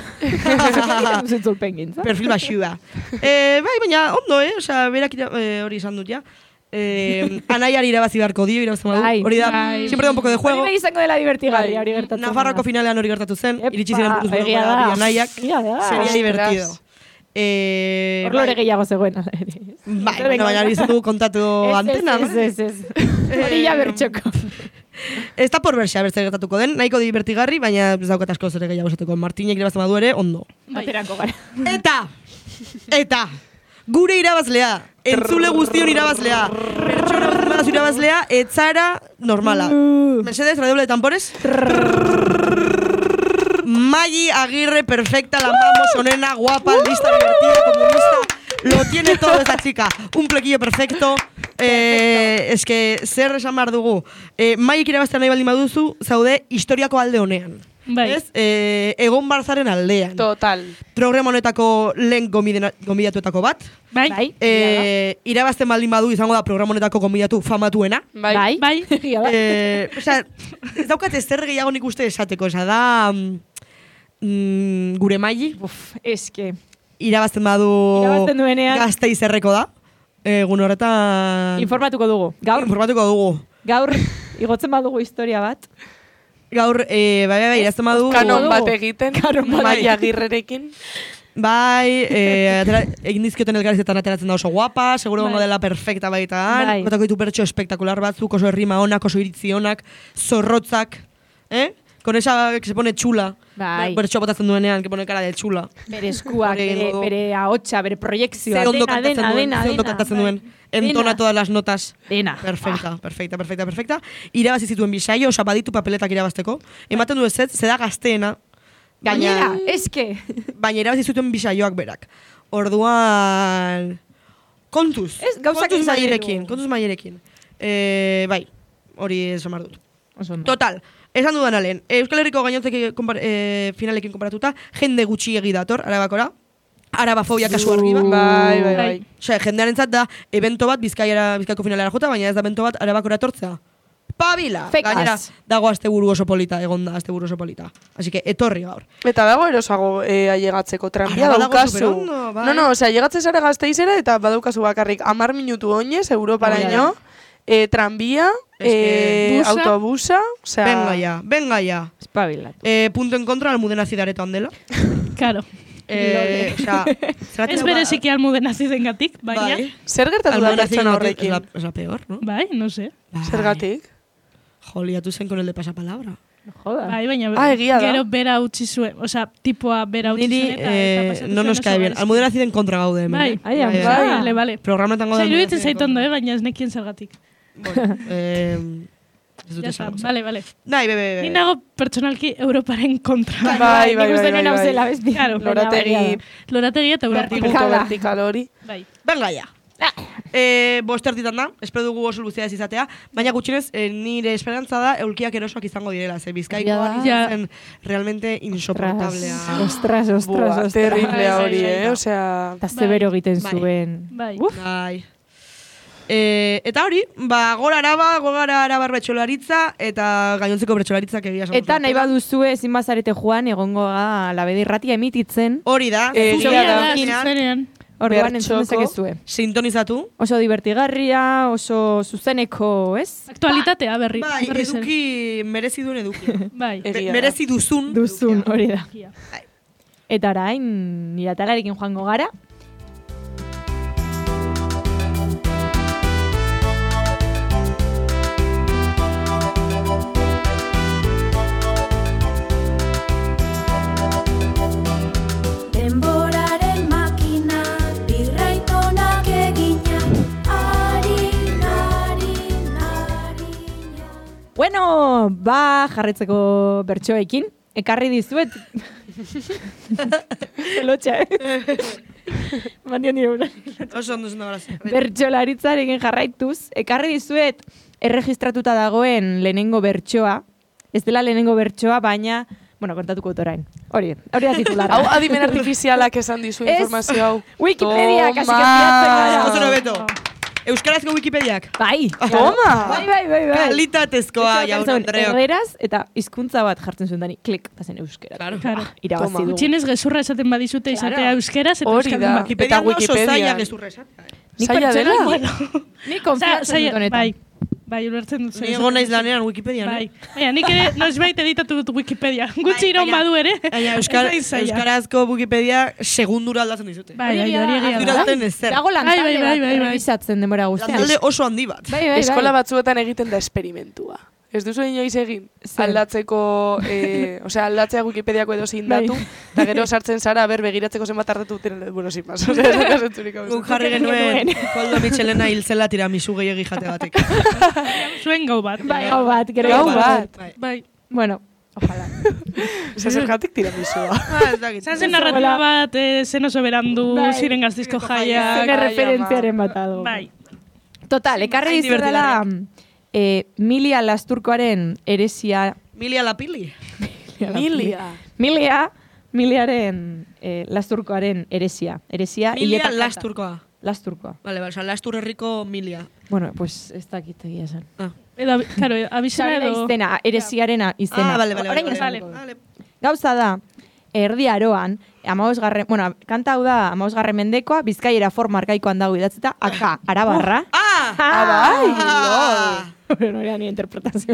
Perfil baxua. Baina, ondo, Osa, berak hori izan dut, ja. Anaiari irabazi beharko dio, irabazten badu. Hori da, siempre da un poco de juego. Hori izango dela divertigarria, hori gertatu. Nafarroko finalean hori gertatu zen, iritsi ziren buruz bera anaiak. Seria divertido. Orlore gehiago zegoen. Baina hori izan dugu kontatu antena. Ez. Hori ja bertxoko. Ez da por berxe abertze gertatuko den, nahiko divertigarri, baina ez daukat asko zere gehiago esatuko. Martinek irabazten badu ere, ondo. Baterako gara. Eta, gure irabazlea, entzule guztion irabazlea, pertsona guztion irabazlea, etzara normala. Mercedes, redoble de tambores. Maggi Agirre, perfecta, la amamos, onena, guapa, lista, divertida, comunista. Lo tiene todo esta chica. Un plequillo perfecto. Es que zer esan behar dugu. Maik irabazten nahi baldin baduzu, zaude historiako alde honean. Bai. Egon Barzaren aldean. Total. Programa honetako lehen gonbidatuetako bat. Bai. Irabazten baldin badu izango da programa honetako gonbidatu famatuena. Bai. Osea, ez daukat zer gehiago nik uste esateko. Osea, da gure Maili. Eske. Irabazten badu Gasteiz erreko da. Egun horretan... Informatuko dugu. Gaur, igotzen badugu historia bat. Gaur, bai, irazten badu... Kanon bat egiten, Maili Agirrerekin. Bai, egin dizkioten elgarrizetan ateratzen da oso guapa, seguro gongo dela perfecta baitaan. Gotako ditu pertso espektakular batzuk, oso errima onak, oso iritzi onak, zorrotzak, Con esa que se pone chula. Bai. Bertxo botatzen duenean, que pone cara de chula. Bere eskuak, bere ahotsa, bere proiekzioa. Dena. Ondo kantatzen duen. Entona todas las notas. Dena. Perfecta. Irabazi zituen bisaio, osa baditu papeletak irabazteko. Ematen du ez, zeda gazteena. Gainera, eske. Baina irabazi zituen bisaioak berak. Orduan... Kontuz. Kontuz Maierekin. Bai, hori esan behar dut. Total. Esan dudan alen, Euskal Herriko gainontzek finalekin konparatuta, jende gutxi egidator, Arabakora. Arabafobia kasu argi bat. Bai. Osea, jendearen zat da, evento bat Bizkaiko finalera jota, baina ez da evento bat Arabakora etortzea. Pabila! Gainera, dago asteburu oso polita, egonda asteburu oso polita. Así que, etorri gaur. Eta dago erosago ailegatzeko tranbia daukazu. No, osea, ailegatzen zara Gasteizera eta badaukazu bakarrik 10 minutu oinez, Europaraino. Tranbía, autobusa, o sea... Venga ya. Espabilatu. Punto en contra, Almudena Zidareto andela. Claro. Ez bereziki Almudena Zidengatik, baina... Zer gertatu da pertsona horrekin? Es la peor, ¿no? Bai, no sé. Zergatik? Liatu zen con el de pasapalabra. Joda. Bai, baina gero bera utzi zuen, osea, tipoa bera utzi zuen eta no nos cae bien. Almudena Ziden kontra gaude hemen. Vale. Programetan gaude. Iruditzen zait ondo, baina ez nekien zergatik. Bueno, Ya está, vale. Nahi, bebe. Ni nago pertsonalki Europaren kontra. Bai. Lorategi eta vertikal hori. Bai. Venga, ya. Bostertitan da, espero dugu oso luzea ez izatea, baina gutxinez nire esperantza da eulkiak erosoak izango direla, Bizkaikoa zen realmente insoportablea. Ostras. Terriblea hori, osea... Eta zebero egiten zuen. Bai. Eta hori, gora araba bertxolaritza eta gainontzeko bertxolaritzak egia esan. Eta nahi baduzue ezin bazarete joan egongo Labedi irratia emititzen. Hori da. Orduan entzun dezakezue. Sintonizatu. Oso divertigarria, oso zuzeneko, ez? Aktualitatea berri. Bai, eduki, merezi duen eduki. Bai. Merezi duzun. Duzun, hori da. Eta orain, iratalarekin joango gara. Bueno, jarretzeko bertsoekin. Ekarri dizuet. Lotxa, Mandion nire Oso ondo zen da grazia. Bertxolaritzarekin jarraituz. Ekarri dizuet erregistratuta dagoen lehenengo bertsoa. Ez dela lehenengo bertsoa, baina... Bueno, kontatuko orain. Hori da titulara. Hau adimen artifizialak esan dizu informazio hau. Wikipedia, kasi kapiatzen gara. Oso nobeto. Euskarazko Wikipediak. Bai. Toma! Bai. Kalitatezkoa, jaun Andreok. Erderaz, eta hizkuntza bat jartzen zuen dani, klik, eta zen euskera. Claro. Irabazi dugu. Gutxienez gezurra esaten badizute izatea euskeraz, eta euskaldun bat. Wikipedia oso zaila gezurra esatea. Zaila dela? Ni konfiatzen dut honetan. Bai, ulertzen dut. Ni egon naiz lanean Wikipedia, no? Bai. Baina, nik ere noizbait editatu dut Wikipedia. Gutxi iron badu ere. Euskarazko Wikipedia segundura aldatzen dizute. Bai, hori egia da. Dago lantalde bat revisatzen denbora guztian. Lantalde oso handi bat. Eskola batzuetan egiten da esperimentua. Ez duzu inoiz egin? Aldatzeko, aldatzea Wikipediako edo zein datu, eta gero sartzen zara, begiratzeko zenbat hartatu duten, bueno, sin más. Guk jarri genuen, Koldo Michelena hiltzela tiramisu gehiagi jate batek. Zuen gau bat. Bai, gau bat. Gau bat. Bai. Bueno, ojalá. Zergatik tiramizua. Zazen narrativa bat, zen oso berandu, ziren gaztizko jaiak. Zene referentziaren bat adu. Bai. Total, ekarri dizudela... Milia Lasturkoaren eresia... Milia la pili? Miliaren Lasturkoaren eresia. Milia Lasturkoa. Lasturkoa. Vale, Lastur herriko Milia. Bueno, pues ez dakit egia esan. Claro, abizena edo... Eresiaren izena. Vale. Gauza da, Erdi Aroan, kanta hau da 15. mendekoa, Bizkaiera forma arkaikoan dago idatzeta, Arabarra. Bai! No era ni interpretazio.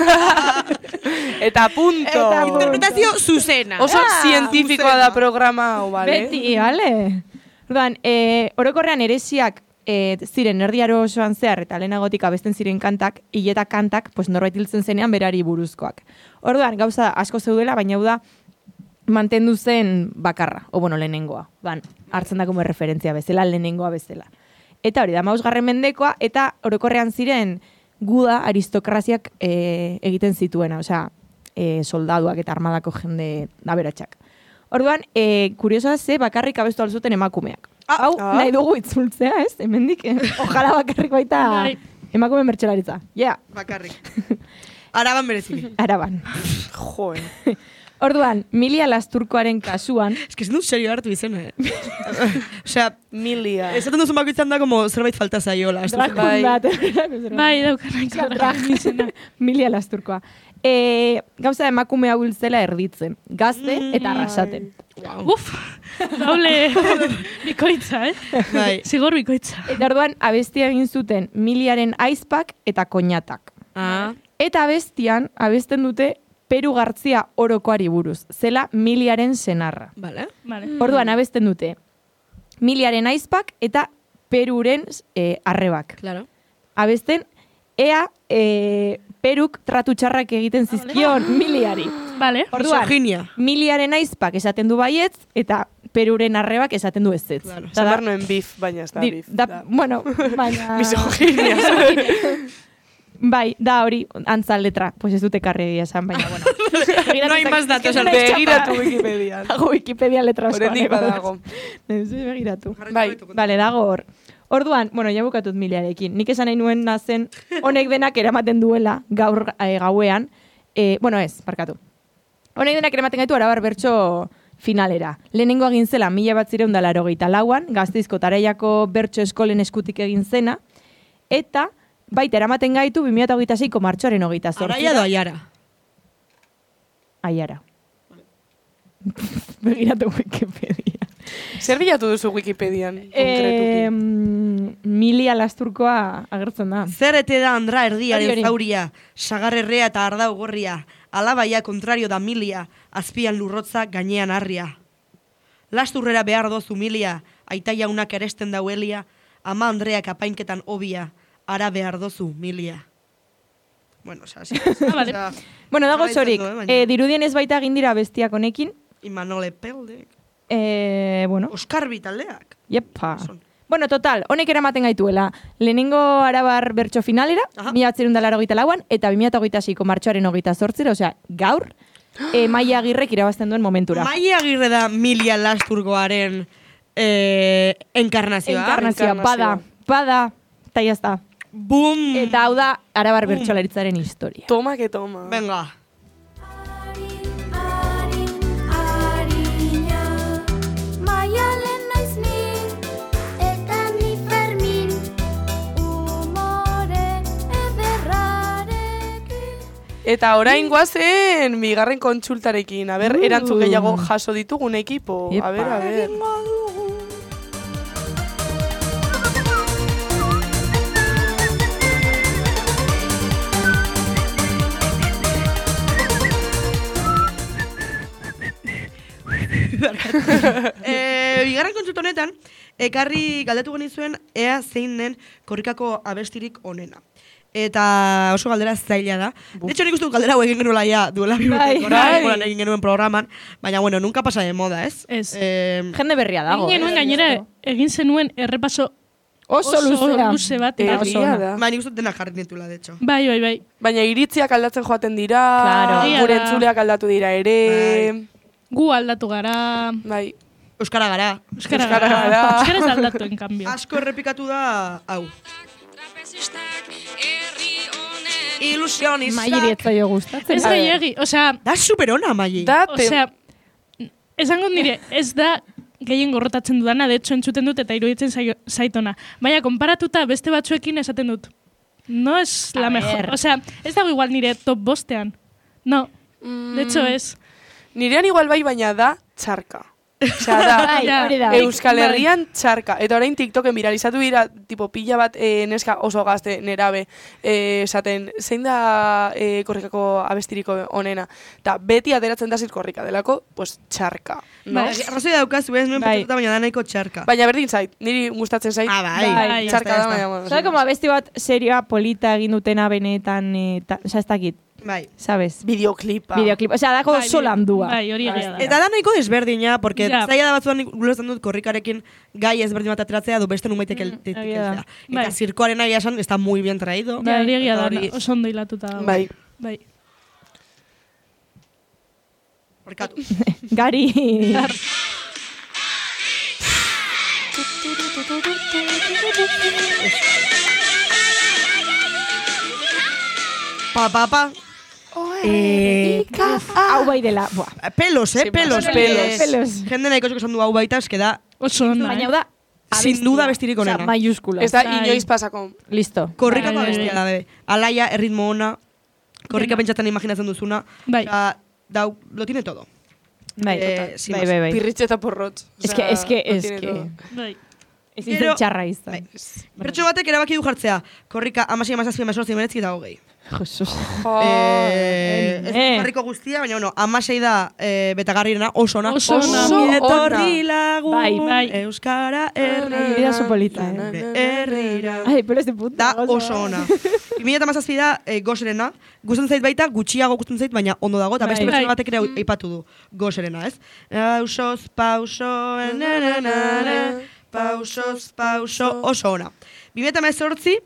Eta punto. Interpretazio zuzena. Oso zientifikoa da programa hau, bale? Beti, bale? Orduan, orokorrean eresiak ziren Erdi Aro osoan zehar eta lehenagotik abesten ziren kantak, hileta kantak, pues norbait hiltzen zenean berari buruzkoak. Orduan, gauza asko zeudela, baina hau da mantendu zen bakarra, lehenengoa. Hartzen da como referentzia bezala, lehenengoa bezala. Eta hori da, 15. mendekoa, eta orokorrean ziren guda aristokraziak egiten zituena, osea, soldaduak eta armadako jende aberatsak. Orduan, kuriosoa ze bakarrik abestu alzuten emakumeak. Hau, nahi dugu itzultzea, ez? Hemendik, ojala bakarrik baita emakume mertxelaritza. Bakarrik. Araban berezik. Araban. Joen. Orduan, Milia Lasturkoaren kasuan... Ez que ez dut serio hartu izena, Osea, Milia. Esaten duzun bakoitzan da como zerbait falta zaiola. Bai, daukan. Milia Lasturkoa. Gauza emakume hau hiltzela erditzen. Gazte eta arrasaten. Uf, doble bikoitza, Bai. Zigor bikoitza. Eta orduan, abestia egin zuten Miliaren aizpak eta koñatak. Eta abesten dute Peru Gartzia Orokoari buruz. Zela Miliaren senarra. Vale. Orduan, abesten dute Miliaren aizpak eta Peruren arrebak. Claro. Abesten, ea Peruk tratu txarrak egiten zizkion Miliari. Vale. Orduan, Miliaren aizpak esaten du baietz, eta Peruren arrebak esaten du ezetz. Claro. Zamar noen bif, baina ez da bif. Bueno, baina... Misoginia. Bai, da hori, antzal letra. Pues ez dute karri esan, baina, bueno. No hay más datos. Begiratu Wikipedian. Dago Wikipedia letra asko. Horendik badago. Begiratu. Bai, bale, dago hor. Orduan, bueno, ja bukatut miliarekin. Nik esan nahi nuen nazen, honek denak eramaten duela gaur gauean. Bueno, ez, parkatu. Honek denak eramaten gaitu Arabar Bertso finalera. Lehenengo egin zela 1984an, Gasteizko Taraiako Bertso Eskolen eskutik egin zena, eta baita eramaten gaitu 2026ko martxoaren 28. Araia do Aiara? Aiara. Begiratu Wikipedia. Zer bilatu duzu Wikipedian? Milia Lasturkoa agertzen da. Zer ete da Andra erdiaren zauria, sagarrerrea eta ardau gorria, alabaia kontrario da milia, azpian lurrotza gainean harria. Lasturrera behar dozu milia, aita jaunak eresten dauelia, ama Andreak apainketan obia, ara behar dozu milia. Bueno, así. Vale. Bueno, dago zorik. Dirudien ez baita egin dira bestiak honekin. Imanole Peldek. Bueno. Oskar Bitaldeak. Yepa. Bueno, total, honek eramaten gaituela. Lehenengo Arabar Bertso finalera, 1984an, eta 2026ko martxoaren 28, osea, gaur, Maia Agirrek irabazten duen momentura. Maia Agirre da Milia Lasturgoaren enkarnazioa. Enkarnazioa, bada, eta jazta. Boom! Eta hau da Arabar Bertsolaritzaren historia. Toma que toma. Venga. Eta orain guazen bigarren kontsultarekin. A ber, erantzun gehiago jaso ditugun ekipo. A ber. Bigarren kontsulta honetan, ekarri galdetu genizuen ea zein den korrikako abestirik onena. Eta oso galdera zaila da. De hecho, nik uste galdera hau egin genuela ya duela bibutek egin genuen programan, baina, bueno, nunca pasa de moda, ez? Ez. Jende berria dago. Egin genuen gainera, egin zenuen errepaso oso luze bat. Baina nik uste denak jarri nitula, de hecho. Bai. Baina iritziak aldatzen joaten dira, gure entzuleak aldatu dira ere. Gu aldatu gara. Bai. Euskara gara. Euskaraz aldatu, en cambio. Asko errepikatu da, hau. Ilusionistak. Mairi etzaio gustatzen. Ez gehiagi, osea... Da superona, Mairi. Osea, esango nire, ez da gehien gorrotatzen dudana, de hecho entzuten dut eta iruditzen zaitona. Baina, konparatuta beste batzuekin esaten dut. No es la mejor. Osea, ez dago igual nire top bostean. No, de hecho es. Nirean igual bai, baina da txarka. Osea, da, Euskal Herrian txarka. Eta orain TikToken viralizatu dira, tipo pila bat neska oso gazte nerabe, esaten, zein da korrikako abestiriko onena. Eta beti ateratzen da zit korrika delako, pues txarka. No? Arrazoi daukazu, ez nuen pentsatuta, baina da nahiko txarka. Baina berdin zait, niri gustatzen zait. Bai. Txarka da, baina. Zara, como abesti bat serioa polita egin dutena benetan, oza, ez dakit. Bai. ¿Sabes? Videoclipa. Osea, dako solandua. Bai, hori egia da. Eta da nahiko desberdina, porque zaila da batzuan gulezen dut korrikarekin gai ezberdin bat ateratzea, du beste numaitek eltetzea. Eta zirkoaren agia esan, está muy bien traído. Bai, hori egia da, oso ondo hilatuta. Bai. Barkatu. Gari. Pa. Hau bai dela. Pelos. Jende nahiko esan du hau baita, eske da. Oso onda. Baina hau da. Sin duda bestirik onena. Osa, mayúsculas. Ez da, inoiz pasako. Listo. Korrikako bestia da, bebe. Alaia, erritmo ona, korrika pentsatzen imaginatzen duzuna. Bai. Lo tiene todo. Bai. Pirritxe eta porrotz. Ez que. Bai. Ez izan txarra izan. Pertso batek erabaki du jartzea. Korrika, 16, 17, 18, 19 eta 20. Jesus. Ez korriko guztia, baina, bueno, 16 da betagarriena, oso ona. Etorri lagun, bai. Euskara herrira. Vida su polita, Herrira. Ai, pero este puta. Da oso ona. 2017 da Goserena. Gusten zait baita, gutxiago gusten zait, baina ondo dago. Eta beste pertsona batek ere aipatu du Goserena, ez? Pauso, pauso, oso ona. 2018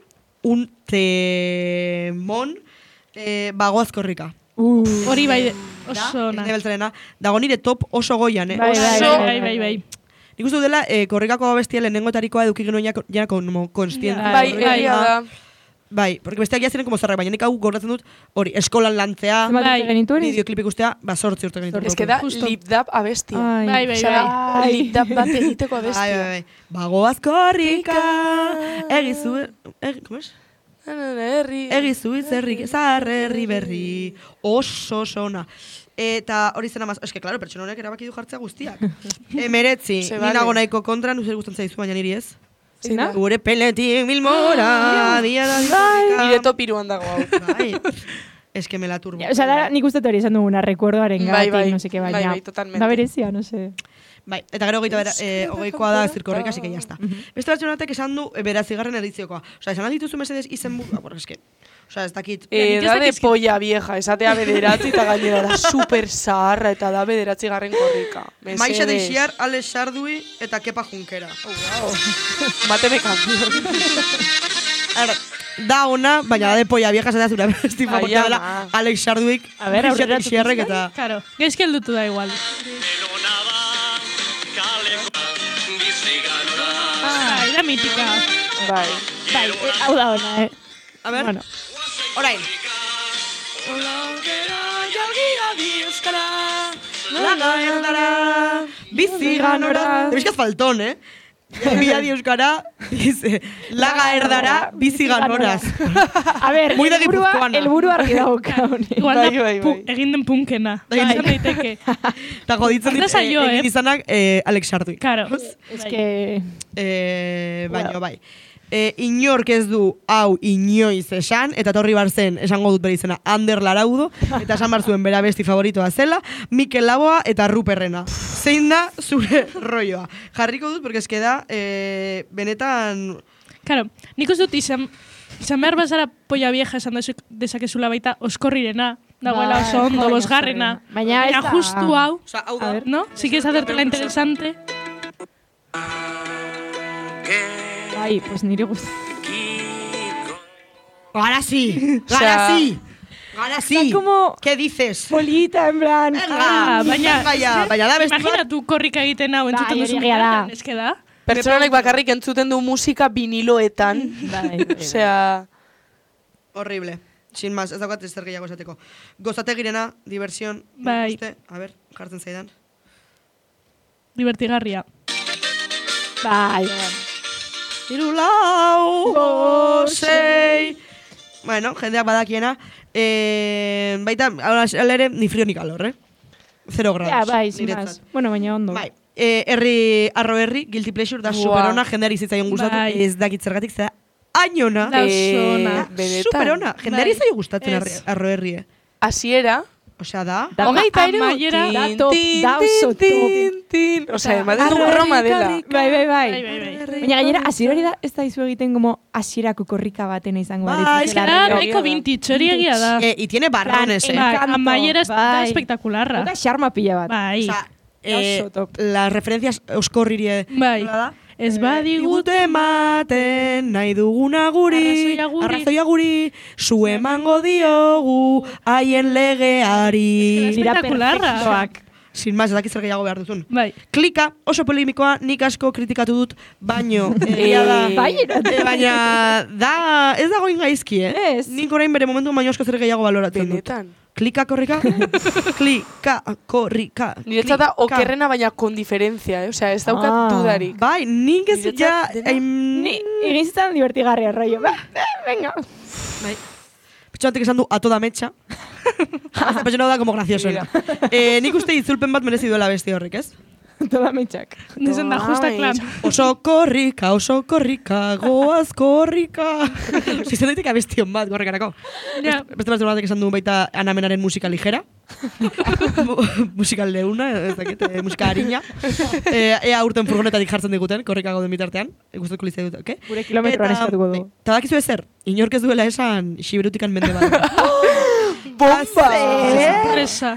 un temon bagoaz korrika. Hori bai, oso na. Dago nire top oso goian, Bai. Nik uste dela, korrikako abestia lehenengotarikoa eduki genuen jana konstientzia. Bai, da. Bai, porque besteak ja ziren como zarrak, baina nik hau gogoratzen dut, hori, eskolan lantzea, bideoklip ikustea, 8 urte genituen. Ez que da lip-dap abestia. Bai. Lip-dap bat egiteko abestia. Bai. Bagoaz korrika, egizu, ¿cómo es? Egizu itzerrik, zarrerri berri, oso ona. Eta hori zen amaz, eske, claro, pertsona honek erabaki du jartzea guztiak. Meretzi, ninago nahiko kontra, nuzer gustatzen zaizu, baina niri ez. Zina? Gure peletik milmora, dia da nire topiruan dago hau. Bai, eske me la turbo. O sea, nik uste hori esan duguna, recuerdoaren gatik, no seke, baina. Bai, totalmente. Da berezia, no sé. Bai, eta gero hogeikoa da zirkorrika, así que ya está. Beste batxonatek esan du berazigarren ediziokoa. Osa, esan dituzu mesedez izen buka, porque eske... Osa, ez dakit... Da de polla vieja, esatea bederatzi eta gainera da super zaharra eta da bederatzi garren korrika. Maixa Deixiar, Alex Sardui eta Kepa Junkera. Bateme kanpio. Da ona, baina da de polla vieja esatea zure besti favorita dela Alex Sarduik. A ver, aurrera Deixiarrek eta... Claro, gaizki heldutu da igual. Era mítica. Bai, hau da ona, A ver, bueno. Orain. Laga erdara, bizi ganora. Te bizkaz faltón, Mila di euskara, dice, laga erdara, bizi ganoraz. A ver, muy de gipuzkoana. El buru argi dauka. Igual da egin den punkena. Izan daiteke. Eta goditzen egin izanak Alex Sarduik. Claro. Es que... Baina, bai. Inork ez du hau inoiz esan, eta torri bar zen, esango dut bere izena, Ander Laraudo, eta esan bar zuen bera besti favoritoa zela, Mikel Laboa eta Ruperrena. Zein da zure rolloa. Jarriko dut, porque eske da, benetan... Claro, nik uste dut izan behar bazara polla vieja esan dezakezula baita oskorrirena, dagoela oso ondo, bosgarrena. Baina justu hau, hau da, ¿no? Si quieres hacértela interesante. Ay, pues nire gusta. Ahora sí. Como ¿Qué dices? Polita, en plan. Baina da besti bat. Imagina tu korrika egiten hau entzuten duzu bitartean, eske da? Pertsonanek bakarrik entzuten du musika viniloetan. Osea... Horrible. Sin más, ez daukat ez zer gehiago esateko. Gozategirena, diversión. Bai. A ver, jartzen zaidan. Divertigarria. Bai. Irulau, sei... Bueno, jendeak badakiena. Baita, ere, ni frio ni calor, 0 grados. Ja, bai, sin más. Bueno, baina ondo. Bai. Arro herri, Guilty Pleasure, da superona, jendeari zitzaion gustatu, ez dakit zergatik, zera añona. Da osona. Superona, jendeari zaio gustatzen Arro herri, Asiera. Osea, da. Hogeita iru. Da top, da oso top. Osea, ematen du broma dela. Bai. Baina gainera, asierari da, ez da izu egiten como asierako korrika baten izango. Bai, ez da, nahiko vintage, hori egia da. Y tiene barrones, Amaiera da espectacularra. Eta xarma pila bat. Bai. Las referencias oskorririe. Bai. Ez badigut ematen nahi duguna guri, arrazoia guri, zu emango diogu haien legeari. Espectacularra. Sin más, edaki zer gehiago behar duzun. Bai. Klika, oso polemikoa, nik asko kritikatu dut, baino, baina da, ez dago ingaizki, Ez. Nik orain bere momentu baino asko zer gehiago baloratzen dut. Benetan. Klika korrika, klika korrika. Niretzat da okerrena baina con diferencia, Osea, ez daukat dudarik. Bai, nik ez ja... Egin zitzen divertigarria, rollo. Venga. Bai. Petxonatek esan du a toda mecha. Petxona da como gracioso. Nik uste itzulpen bat merezi duela besti horrek, ez? Toda metxak. Dezen da justa klan. Oso korrika, goaz korrika. Zizan daiteke abestion bat, gorrekarako. Beste bat batek esan du baita Anamenaren musika ligera. Musika leuna, ez dakit, musika harina. Ea urten furgonetatik jartzen diguten, korrika gauden bitartean. Gustatuko lizia dut, oke? Gure kilometroan eskatuko du. Eta dakizu ezer, inork ez duela esan Xiberutikan mende bat. Bomba! Sorpresa.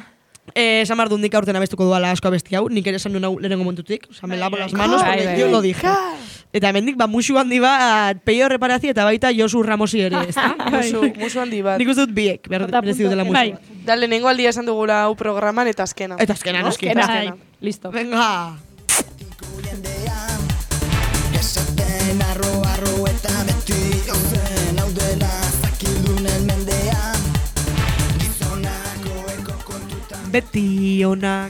Esan behar dundik aurten abestuko duala asko abesti hau, nik ere esan duen hau lehenengo momentutik, oza, me lavo las manos, porque yo lo dije. Eta hemendik, musu handi bat, Peio Reparazi eta baita Josu Ramosi ere, ez da? Musu handi bat. Nik uste dut biek, berezi dutela musu bat. Da, lehenengo aldia esan dugula hau programan, eta azkena. Eta azkena, noski. Listo. Venga. Beti onak.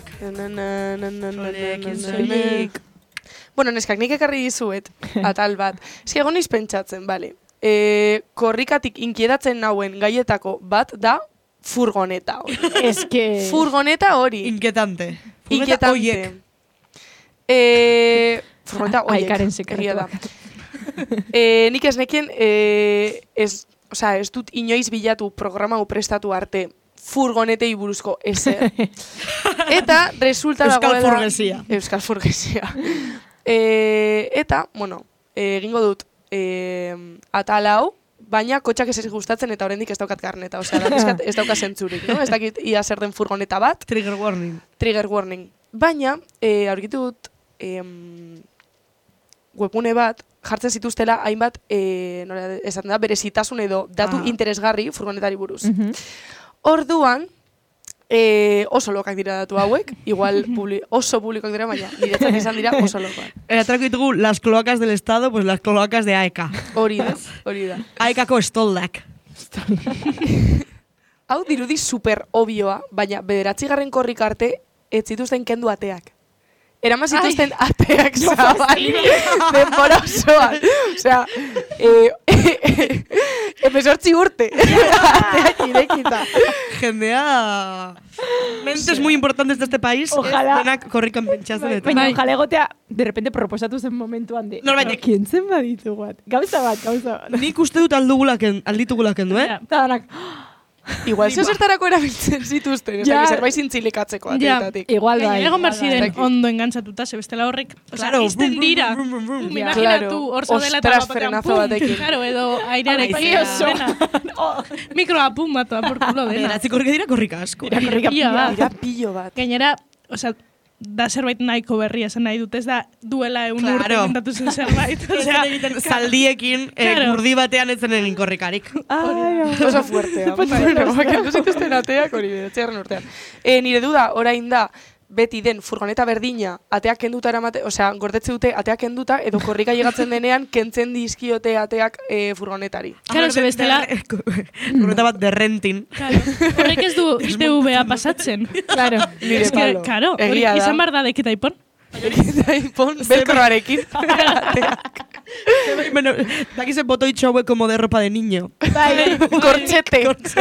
Bueno, neskak, nik ekarri dizuet, atal bat. Eski egon pentsatzen, bale. Korrikatik inkiedatzen nauen gaietako bat da furgoneta hori. Eske... Furgoneta hori. Inquietante. Inquietante. Furgoneta oiek. Aikaren sekretua. Nik ez nekien, ez dut inoiz bilatu programa prestatu arte furgonetei buruzko ezer. Eta resulta Euskal Furgesia. Euskal Furgesia. Eta, bueno, egingo dut atal hau, baina kotxak ez gustatzen eta oraindik ez daukat karneta. Osea, ez dauka zentzurik, no? Ez dakit ia zer den furgoneta bat. Trigger warning. Trigger warning. Baina, aurkitu dut webune bat, jartzen zituztela hainbat, esaten da, berezitasun edo datu interesgarri furgonetari buruz. Orduan, oso lokak dira datu hauek, igual oso publikoak dira, baina niretzat izan dira oso lokoak. Atrako ditugu las cloacas del Estado, pues las cloacas de AEK. Hori da. AEKako estoldak. Hau dirudi super obioa, baina 9. korrik arte ez zituzten kendu ateak. Eraman zituzten ateak zabali, denbora osoan. Osea, 18 urte. Ateak irekita. Jendea... Mentes muy importantes de este país. Ojalá. Denak korrikan pentsatzen. Baina, ojalá egotea, de repente proposatu zen momentuan de... Norbaitek. Kientzen baditu bat. Gauza bat. Nik uste dut alditugulaken du, Eta danak... Igual zertarako erabiltzen zituzten, ez dakit zerbait zintzilikatzeko ateetatik. Igual bai. Egon behar ziren ondo engantzatuta, bestela horrek, izten dira. Imaginatu, hor zaudela eta batean, claro, edo airearekin. Mikroa pum batoa, por culo dela. Beratzi korrika dira korrika asko. Dira pillo bat. Gainera, osea, da zerbait nahiko berria esan nahi dut, ez da duela egun urte intentatu zen zerbait. Zaldiekin, gurdi batean ez zenen korrikarik. Oso fuertea. Kendu zituzten ateak hori, 9. urtean. Nire duda, orain da, beti den furgoneta berdina, ateak kenduta eramate, osea, gordetze dute ateak kenduta, edo korrika llegatzen denean, kentzen dizkiote ateak furgonetari. Claro, ze bestela... Furgoneta bat derrentin. Horrek ez du ITV-a pasatzen. Claro, nire palo. Claro, izan behar da deketa ipon. Deketa ipon, belkroarekin. Bueno, dakize botoitxo hauek como de ropa de niño. Kortxete.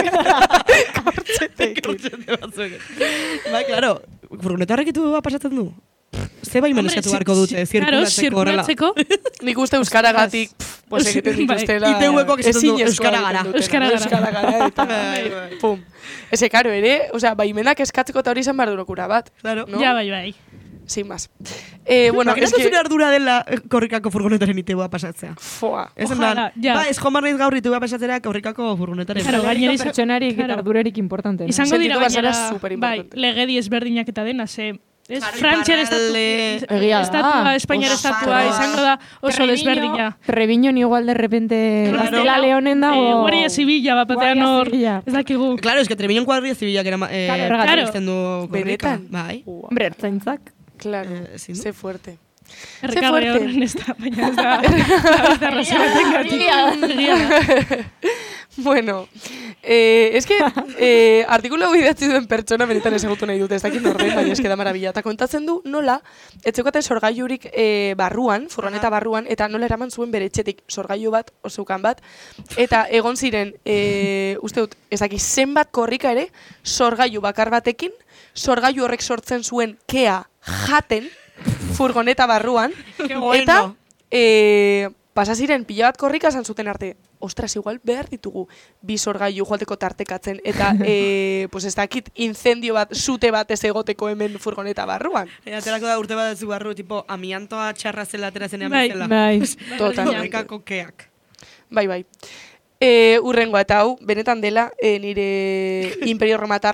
Kortxete batzuek. Bai, claro, furgoneta horrekitu pasatzen du. Ze baimen eskatu beharko dute, zirkulatzeko horrela. Nik uste euskaragatik, pues egiten dituztela. ITV-koak esaten du euskara gara. Euskara gara, eta pum. Eze, karo, ere, osea, baimenak eskatzeko eta hori izan behar durokura bat. Ja, bai. Sin más. Bueno, es que zure ardura dela korrikako furgonetaren ITV-a pasatzea. Foa. Ojalá, ja. Ba, ez joan barnaiz gaur ITV-a pasatzera korrikako furgonetaren. Claro, gainera pertsonarik eta ardurarik importante. Izango dira gainera, bai, legedi ezberdinak eta dena, ze... Frantziar estatua, Espainiar estatua, izango da oso desberdina. Treviñon igual de repente Gaztela Leonen dago. Guardia Zibila, bapatean hor, ez dakigu. Claro, es que Treviñon Guardia Zibila izten du korrika. Bai. Hombre, ertzaintzak. Claro, ze fuerte. Errekabe horren ez da, baina ez da Rosela tengatik. Bueno, es que artikulu hau idatzi duen pertsona benetan ezagutu nahi dute, ez dakit norden, baina ez da marabila. Eta kontatzen du nola, etzeukaten sorgailurik barruan, furgoneta barruan, eta nola eraman zuen bere etxetik sorgailu bat, oseukan bat, eta egon ziren, uste dut, ez dakit zenbat korrika ere, sorgailu bakar batekin, sorgailu horrek sortzen zuen kea jaten, furgoneta barruan, eta pasa ziren pila bat korrika esan zuten arte, ostras, igual behar ditugu bi sorgailu joateko tartekatzen, eta pues ez dakit incendio bat, sute bat ez egoteko hemen furgoneta barruan. Aterako da urte bat ez barru, tipo, amiantoa txarra zela aterazenean bezala. Bai, totalmente. Keak. Bai. Urrengoa, eta hau, benetan dela, nire imperio romatarra,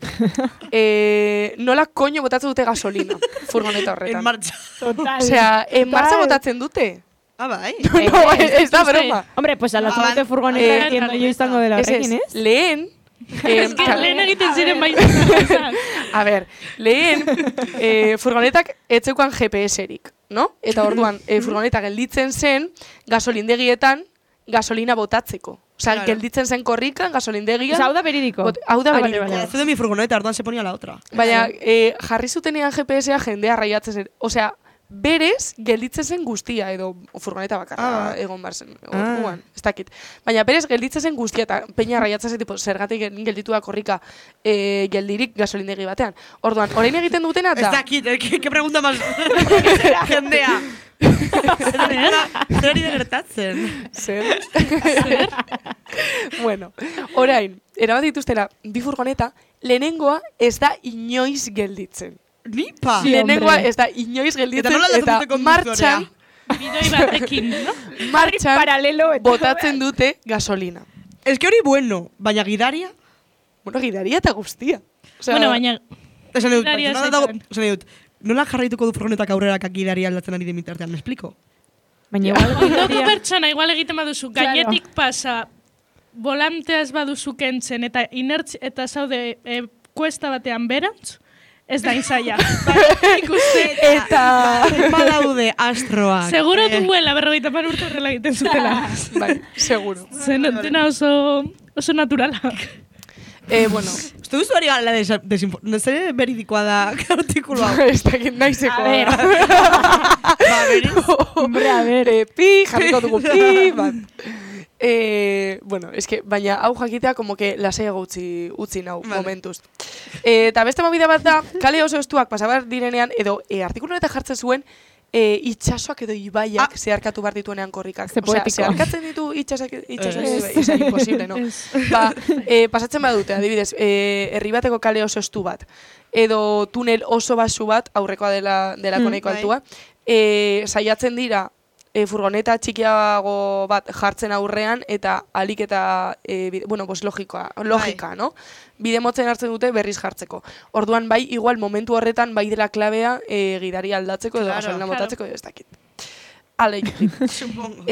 nola koño botatzen dute gasolina furgoneta horretan. En marcha. Total. Osea, en marcha botatzen dute. Ah, bai. No, ez da broma. Hombre, pues alatzen dute furgoneta entiendo yo izango dela horrekin, ez? Lehen, lehen egiten ziren baita. A ber, lehen furgonetak etzeukan GPS-erik, no? Eta orduan, furgoneta gelditzen zen gasolindegietan gasolina botatzeko. Osea, claro. Gelditzen zen korrikan, gasolindegian... Hau da beridiko. Hau da beridiko. Hace de mi furgoneta, orduan se ponía la otra. Baina, jarri zutenean GPS-a jendea raiatzen zen. Osea, berez, gelditzen zen guztia, edo furgoneta bakarra egon bar zen. Orduan, ez dakit. Baina, berez, gelditzen zen guztia, eta peña raiatzen zen, tipo, zergatik gelditu da korrika geldirik gasolindegi batean. Orduan, orain egiten dutena da... Ez dakit, que pregunta más... Jendea. Zer hori da gertatzen? Zer? Bueno, orain, erabat dituztela bi furgoneta, lehenengoa ez da inoiz gelditzen. Nipa! Lehenengoa ez da inoiz gelditzen eta martxan... Bidoi batekin, no? Martxan botatzen dute gasolina. Ez que hori bueno, baina gidaria? Bueno, gidaria eta guztia. Bueno, baina... Esan dut, nola jarraituko du furgonetak aurrerak gidaria aldatzen ari demitartean, me explico? Baina igual gidaria... pertsona, igual egiten baduzu, gainetik pasa, volanteaz baduzu kentzen, eta inertz, eta zaude kuesta batean berantz, ez da inzaia. Eta... Badaude astroak. Seguro duela, 50 urte horrela egiten zutela. Bai, seguro. Zen entena oso naturalak. Bueno. Uste duzu hori gala desinformatzen. Zer beridikoa da artikulu hau? Ez dakit naizeko. A ver. Hombre, a ver. Pi, jarriko dugu pi, bat. Bueno, eske, baina hau jakitea como que lasaiago utzi nau momentuz. Eta beste movida bat da, kale oso estuak pasabar direnean, edo artikulu honetan jartzen zuen, itxasoak edo ibaiak zeharkatu behar dituenean korrikak. Osea, zeharkatzen ditu itxasoak ez imposible, no? Pasatzen badute, adibidez, herri bateko kale oso estu bat, edo tunel oso basu bat, aurrekoa delako nahiko altua, saiatzen dira, furgoneta txikiago bat jartzen aurrean, eta alik eta, bueno, pues logika, no? Bide motzen hartzen dute berriz jartzeko. Orduan bai, igual momentu horretan bai dela klabea gidari aldatzeko edo gasolina botatzeko edo ez dakit. Supongo.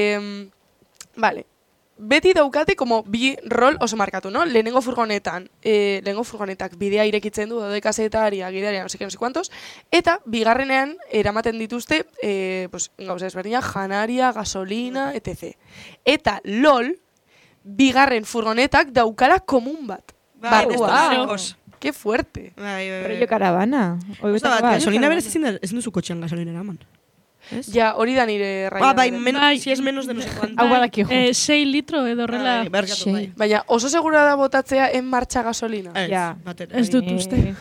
Vale. Beti daukate como bi rol oso markatu, no? Lehenengo furgonetak bidea irekitzen du, dodekazetaria, gidaria, no sé kuantos, eta bigarrenean eramaten dituzte, pues, gauza ezberdinak, janaria, gasolina, etc. Eta LOL, bigarren furgonetak daukala komun bat. Barrua. Qué fuerte. Rollo caravana. Gasolina berez ezin duzu kotxean gasolina eraman. Ja, hori da nire raia. Si es menos de no sé cuánto. Hau badaki jo. 6 litro edo horrela. Baina oso segura da botatzea en marcha gasolina. Ez dut uste.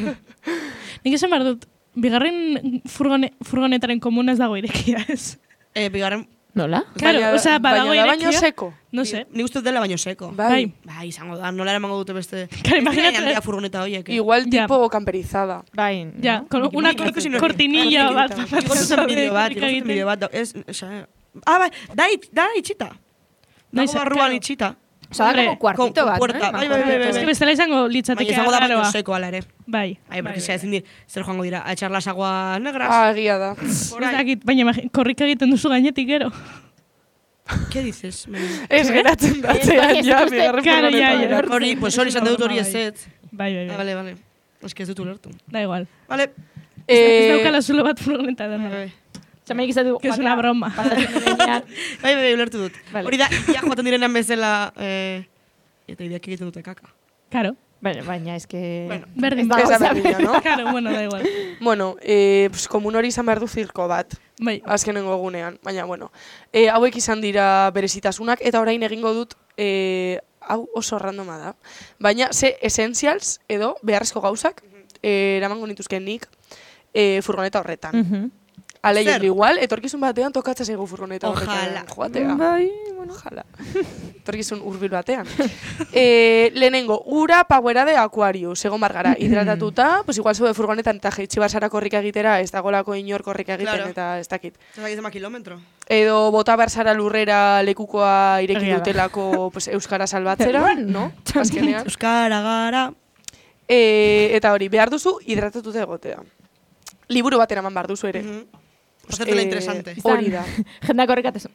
Nik esan behar dut, bigarren furgonetaren komuna ez dago irekia, ez? Bigarren... Nola? Claro, osea, badago irekia. Baina baino seko. No sé. Ni uste dela baino seko. Bai, izango da, nola eramango dute beste... Claro, imagínate. Furgoneta horiek. Igual tipo camperizada. Bai. Ja, con una cortinilla bat. Ikusten bideo bat. Ah, bai, da itxita. Dago barruan itxita. Osa, da como cuartito bat, Es que bestela izango litzateke izango da baino seko ala ere. Bai. Porque se ezin dir, zer joango dira, a echar las aguas negras. Ah, egia da. Baina korrika egiten duzu gainetik gero. ¿Qué dices? Ez geratzen datzean, ja, bigarren furgoneta. Hori, pues hori izan dut hori ez ez. Bai. Vale. Es que ez dut ulertu. Da igual. Vale. Ez daukala zulo bat furgoneta da. Zamaik izatu... Que es una broma. Bai, ulertu dut. Hori da, ia joaten direnean bezala... Eta ideak egiten dute kaka. Claro. Baina, es que... Berdin. Esa berdina, no? Claro, bueno, da igual. Bueno, pues komun hori izan behar du zirko bat. Bai. Azkenengo egunean. Baina, bueno. Hauek izan dira berezitasunak, eta orain egingo dut... Hau oso randoma da. Baina, ze essentials edo beharrezko gauzak eramango nituzken nik furgoneta horretan. Aleiek igual, etorkizun batean tokatza zaigu furgoneta horretan joatea. Bai, bueno. Ojalá. Etorkizun urbil batean. Lehenengo, ura pauera de Aquarius, egon bargara, hidratatuta, pues igual zube furgonetan eta jeitsi barsara korrika egitera, ez dagolako inor korrika egiten eta ez dakit. Zagitema kilometro. Edo bota barsara lurrera lekukoa ireki dutelako pues, Euskara salbatzera, no? Azkenean. Euskara gara. Eta hori, behar duzu hidratatuta egotea. Liburu bat eraman behar duzu ere. Pasatzela interesante. Hori da. Jendak horrekatezu.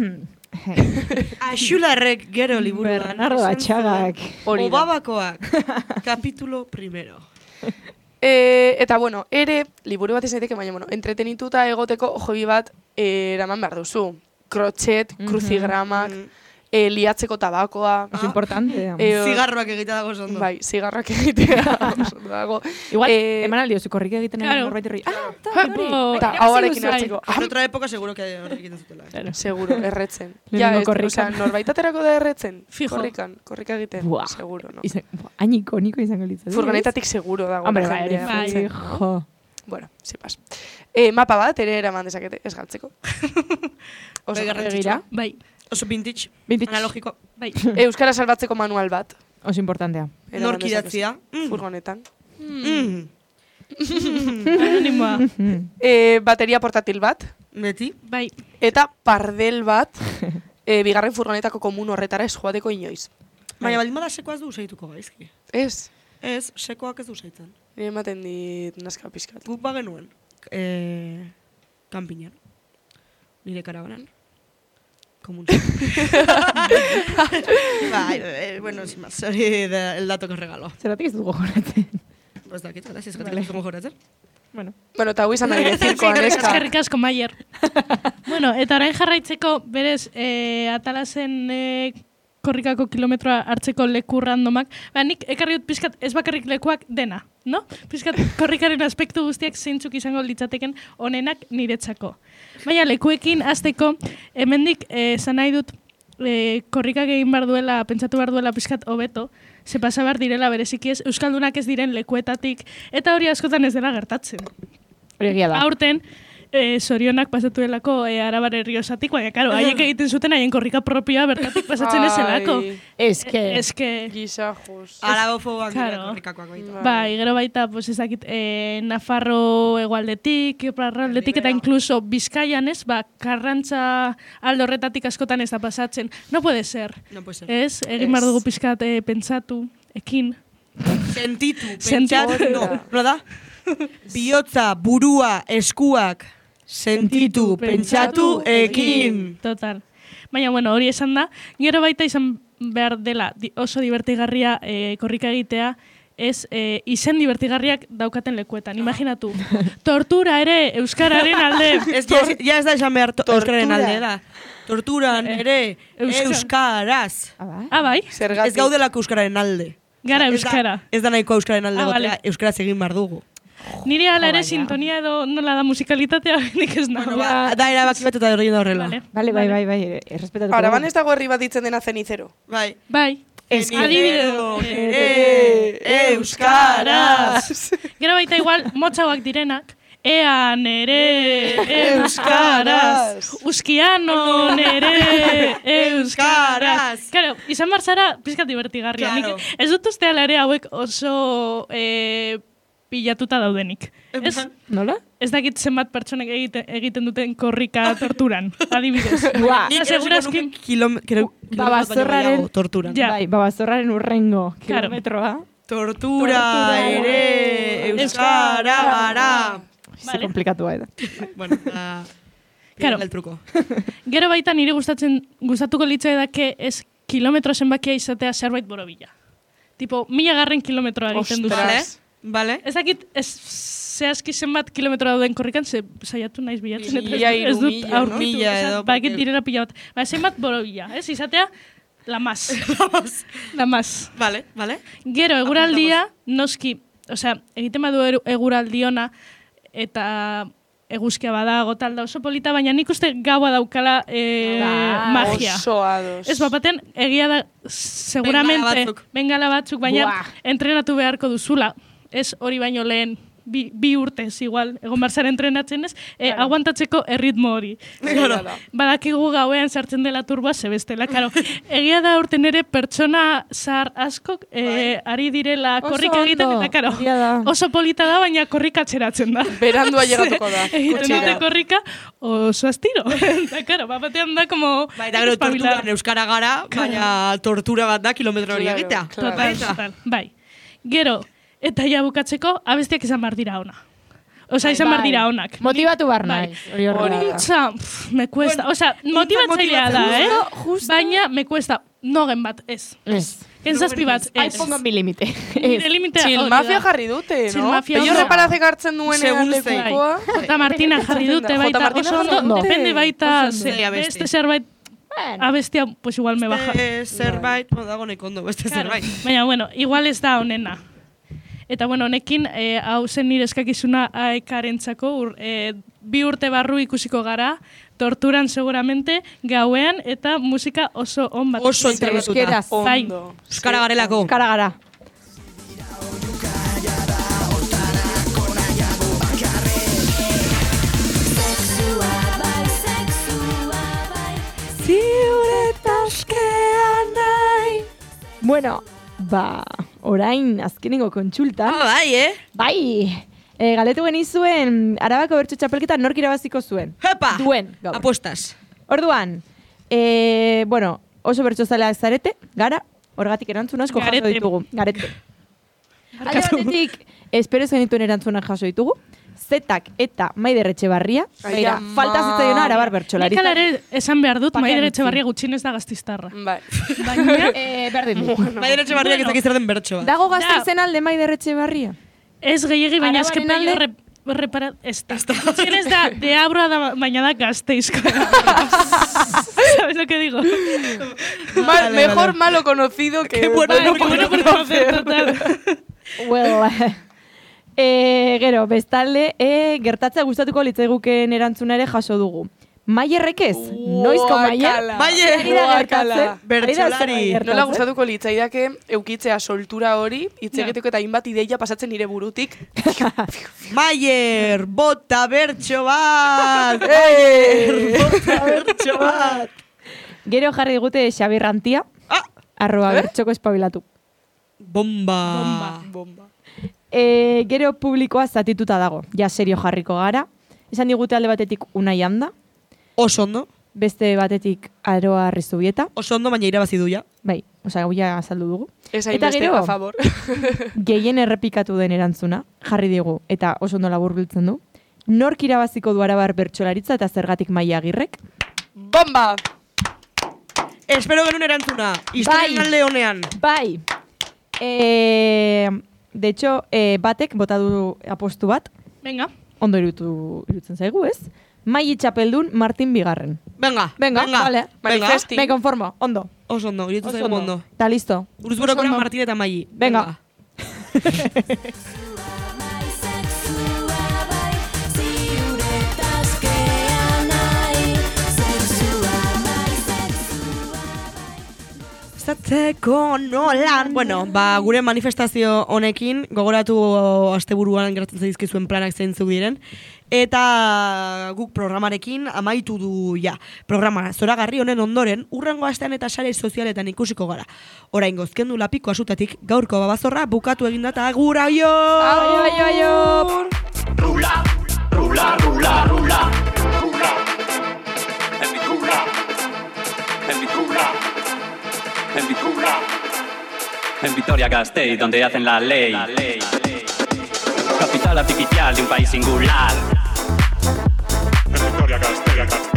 Axularrek gero liburu. Bernardo Atxagak. Obabakoak. Kapitulo primero. Eta, bueno, ere, liburu bat izan daiteke, baina, entretenituta egoteko hobi bat eraman behar duzu. Krotxet, kruzigramak, liatzeko tabakoa. Es importante. Zigarroak egitea dago zondo. Bai, zigarroak egitea dago. Igual, eman aldio, korrik egiten norbait irroi. Eta hauarekin hartzeko. En otra época seguro que horrek egiten zutela. Seguro, erretzen. Ja, norbait aterako da erretzen. Korrika egiten. Seguro, no? Hainiko, niko izango litzen. Furgonetatik seguro dago. Hombre, bai, jo. Bueno, zipas. Mapa bat, ere eraman dezakete, ez galtzeko. Oso garrantzitsua. Bai. Oso vintage. Analogiko. Bai. Euskara salbatzeko manual bat. Oso importantea. Nork idatzia. Furgonetan. Anonimoa. Bateria portatil bat. Beti. Bai. Eta pardel bat, bigarren furgonetako komun horretara ez joateko inoiz. Baina baldin bada sekoaz du usaituko gaizki. Ez. Ez, sekoak ez du usaitzen. Nire ematen dit naska pizkat. Guk bagenuen. Kampiñan. Nire karabanan. Komun. Bueno, sin más. Hori el dato que os regalo. Zeratik ez dugu joratzen. Pues dakit, gracias, que ez dugu joratzen. Bueno, eta hau izan da nire zirkoan, eska. Eskerrik asko, Maier. Bueno, eta orain jarraitzeko, berez, atalazen korrikako kilometroa hartzeko leku randomak. Nik ekarri dut pizkat ez bakarrik lekuak dena, no? Pizkat korrikaren aspektu guztiak zeintzuk izango litzateken onenak niretzako. Baina lekuekin hasteko, hemendik esan nahi dut korrikak egin behar duela, pentsatu behar duela pizkat hobeto, ze pasa behar direla bereziki ez, euskaldunak ez diren lekuetatik, eta hori askotan ez dela gertatzen. Hori egia da. Aurten, zorionak pasatu delako Arabar Erriosatik, baina, karo, haiek egiten zuten haien korrika propioa bertatik pasatzen ezelako. Eske. Gisajos. Arabofoak korrikakoak baita. Bai, gero baita, pues ezakit, Nafarro hegoaldetik, Iparraldetik, eta incluso Bizkaian ez, Karrantza alde horretatik askotan ez da pasatzen. No puede ser. Ez, egin behar dugu pizkat pentsatu, ekin. Sentitu, pentsatu. No da? Bihotza, burua, eskuak, sentitu, pentsatu, ekin. Total. Baina, bueno, hori esan da. Gero baita izan behar dela oso divertigarria korrika egitea, ez izen divertigarriak daukaten lekuetan. Imaginatu. Tortura ere euskararen alde. Ja ez da esan behar euskararen alde da. Torturan ere euskaraz. Bai? Ez gaudelako euskararen alde. Gara euskara. Ez da nahiko euskararen alde gotea, euskaraz egin behar dugu. Nire ala ere sintonia edo nola da musikalitatea, nik ez nago. Da erabaki bat eta horrein da horrela. Bai, errespetatuko. Araban ez dago herri bat ditzen dena zenizero. Bai. Adibideo ere euskaraz. Gero baita igual, motxauak direnak. Ean ere euskaraz. Uskiano ere euskaraz. Claro, izan barzara, pizkat divertigarria. Ez dut usteala ere hauek oso pilatuta daudenik. Nola? Ez dakit zenbat pertsonek egiten duten korrika torturan, adibidez. Nik segurazki babazorraren torturan. Bai, babazorraren urrengo kilometroa. Tortura ere euskara gara. Ze komplikatua da. Bueno, el truco. Gero baita nire gustatuko litzai dake ez kilometro zenbakia izatea zerbait borobila. Tipo, 1000 kilometroa egiten duzu. Vale. Ez dakit, zehazki zenbat kilometro dauden korrikan, saiatu naiz bilatzen. Ez dut aurkitu, bakit direla pila bat. Zenbat borobila, ez? Izatea, la más. La más. Vale. Gero, eguraldia, noski, osea, egiten badu eguraldiona, eta eguzkia badago talda oso polita, baina nik uste gaua daukala magia. Oso ados. Ez bapaten, egia da, seguramente, bengala batzuk, baina entrenatu beharko duzula. Ez hori baino lehen, bi urtez, igual, egon barzara entrenatzen ez, aguantatzeko erritmo hori. Badakigu gauean sartzen dela turboa, zebestela, karo. Egia da urten ere pertsona zahar askok ari direla korrika egiten, eta karo, oso polita da, baina korrika txeratzen da. Berandua llegatuko da. Egiten dute korrika, oso astiro. Eta karo, batean da, como... Baita gero, torturan euskara gara, baina tortura bat da kilometro hori egitea. Total. Bai. Gero, Eta ja bukatzeko, abestiak izan behar dira ona. Osa, izan behar dira onak. Motivatu behar naiz. Me cuesta. Osa, motibatzailea da, baina me cuesta nogen bat, ez. Enzazpi bat, ez. Pongo mi limite. Mafia jarri dute, no? Bello reparazek hartzen duenean lekukoa. J. Martina jarri dute baita, oso ondo, depende baita, beste zerbait, abestia, pues igual me baja. Zerbait, dago nekondo, beste zerbait. Baina, bueno, igual ez da onena. Eta, bueno, honekin, hau zen nire eskakizuna aekarentzako, 2 urte barru ikusiko gara, torturan seguramente, gauean, eta musika oso on bat. Oso interpretuta. Ondo. Euskara garelako. Euskara gara. Bueno, orain azkenengo kontsulta. Bai, Bai. Galetu genizuen Arabako bertso txapelketa nork irabaziko zuen. Hepa! Duen. Gaur. Apuestas. Orduan, bueno, oso bertso zaleak zarete, gara, horgatik erantzun asko jaso ditugu. Garete. Alde batetik, espero zenituen erantzunak jaso ditugu. Zetak eta Maider Etxebarria. Falta zitzaiona Arabar bertsolari. Nik alare esan behar dut, Maider Etxebarria gutxinez da Gaztiztarra. Baina, berdin. Maider Etxebarria ez dakiz zer den bertsoa. Dago Gazteizen alde Maider Etxebarria? Ez gehiagi, baina eskepe jo reparat... Ez da, de Abroa da, baina da Gazteizko. ¿Sabes lo que digo? Mejor malo conocido que bueno por conocer. Well, gero, bestalde, gertatza gustatuko litzaiguken erantzuna ere jaso dugu. Maierrek ez? Noizko Maier? Maier! Bertsolari! Nola gustatuko litzaidake eukitzea soltura hori, itzegiteko eta hainbat ideia pasatzen nire burutik. Maier! Bota bertso bat! Bota bertso bat! Gero jarri digute Xabi Rantia, @bertxoko espabilatu. Bomba! Gero publikoa zatituta dago, ja serio jarriko gara. Esan digute alde batetik Unai Anda. Oso ondo. Beste batetik Aroa Rizubieta. Oso ondo, baina irabazi du ja. Bai, guia azaldu dugu. Eta gero, a favor. Gehien errepikatu den erantzuna, jarri digu, eta oso ondo laburbiltzen du. Nork irabaziko du Arabar bertsolaritza eta zergatik Maia Agirrek? Bomba! Espero genuen erantzuna. Historian alde honean. Bai. De hecho, batek bota du apostu bat. Venga. Ondo irutzen zaigu, ez? Mai txapeldun Martin Bigarren. Venga, vale. Manifesti. Me conformo, ondo. Oso ondo, irutzen zaigu ondo. Ta listo. Buruzburokora Martin eta Mai. Venga. Zatzeko nolan. Bueno, gure manifestazio honekin gogoratu asteburuan geratzen zaizkizuen planak zeintzuk diren. Eta guk programarekin amaitu du ja. Programa zoragarri honen ondoren, urrengo astean eta sare sozialetan ikusiko gara. Orain gozkendu lapiko asutatik, gaurko babazorra bukatu egin data agur, aio! Aio! Rula, rula, rula, rula, rula. En mi rula, en mi rula, en mi rula. En Vitoria-Gasteiz, donde hacen la ley. Capital artificial de un país singular. En Vitoria-Gasteiz.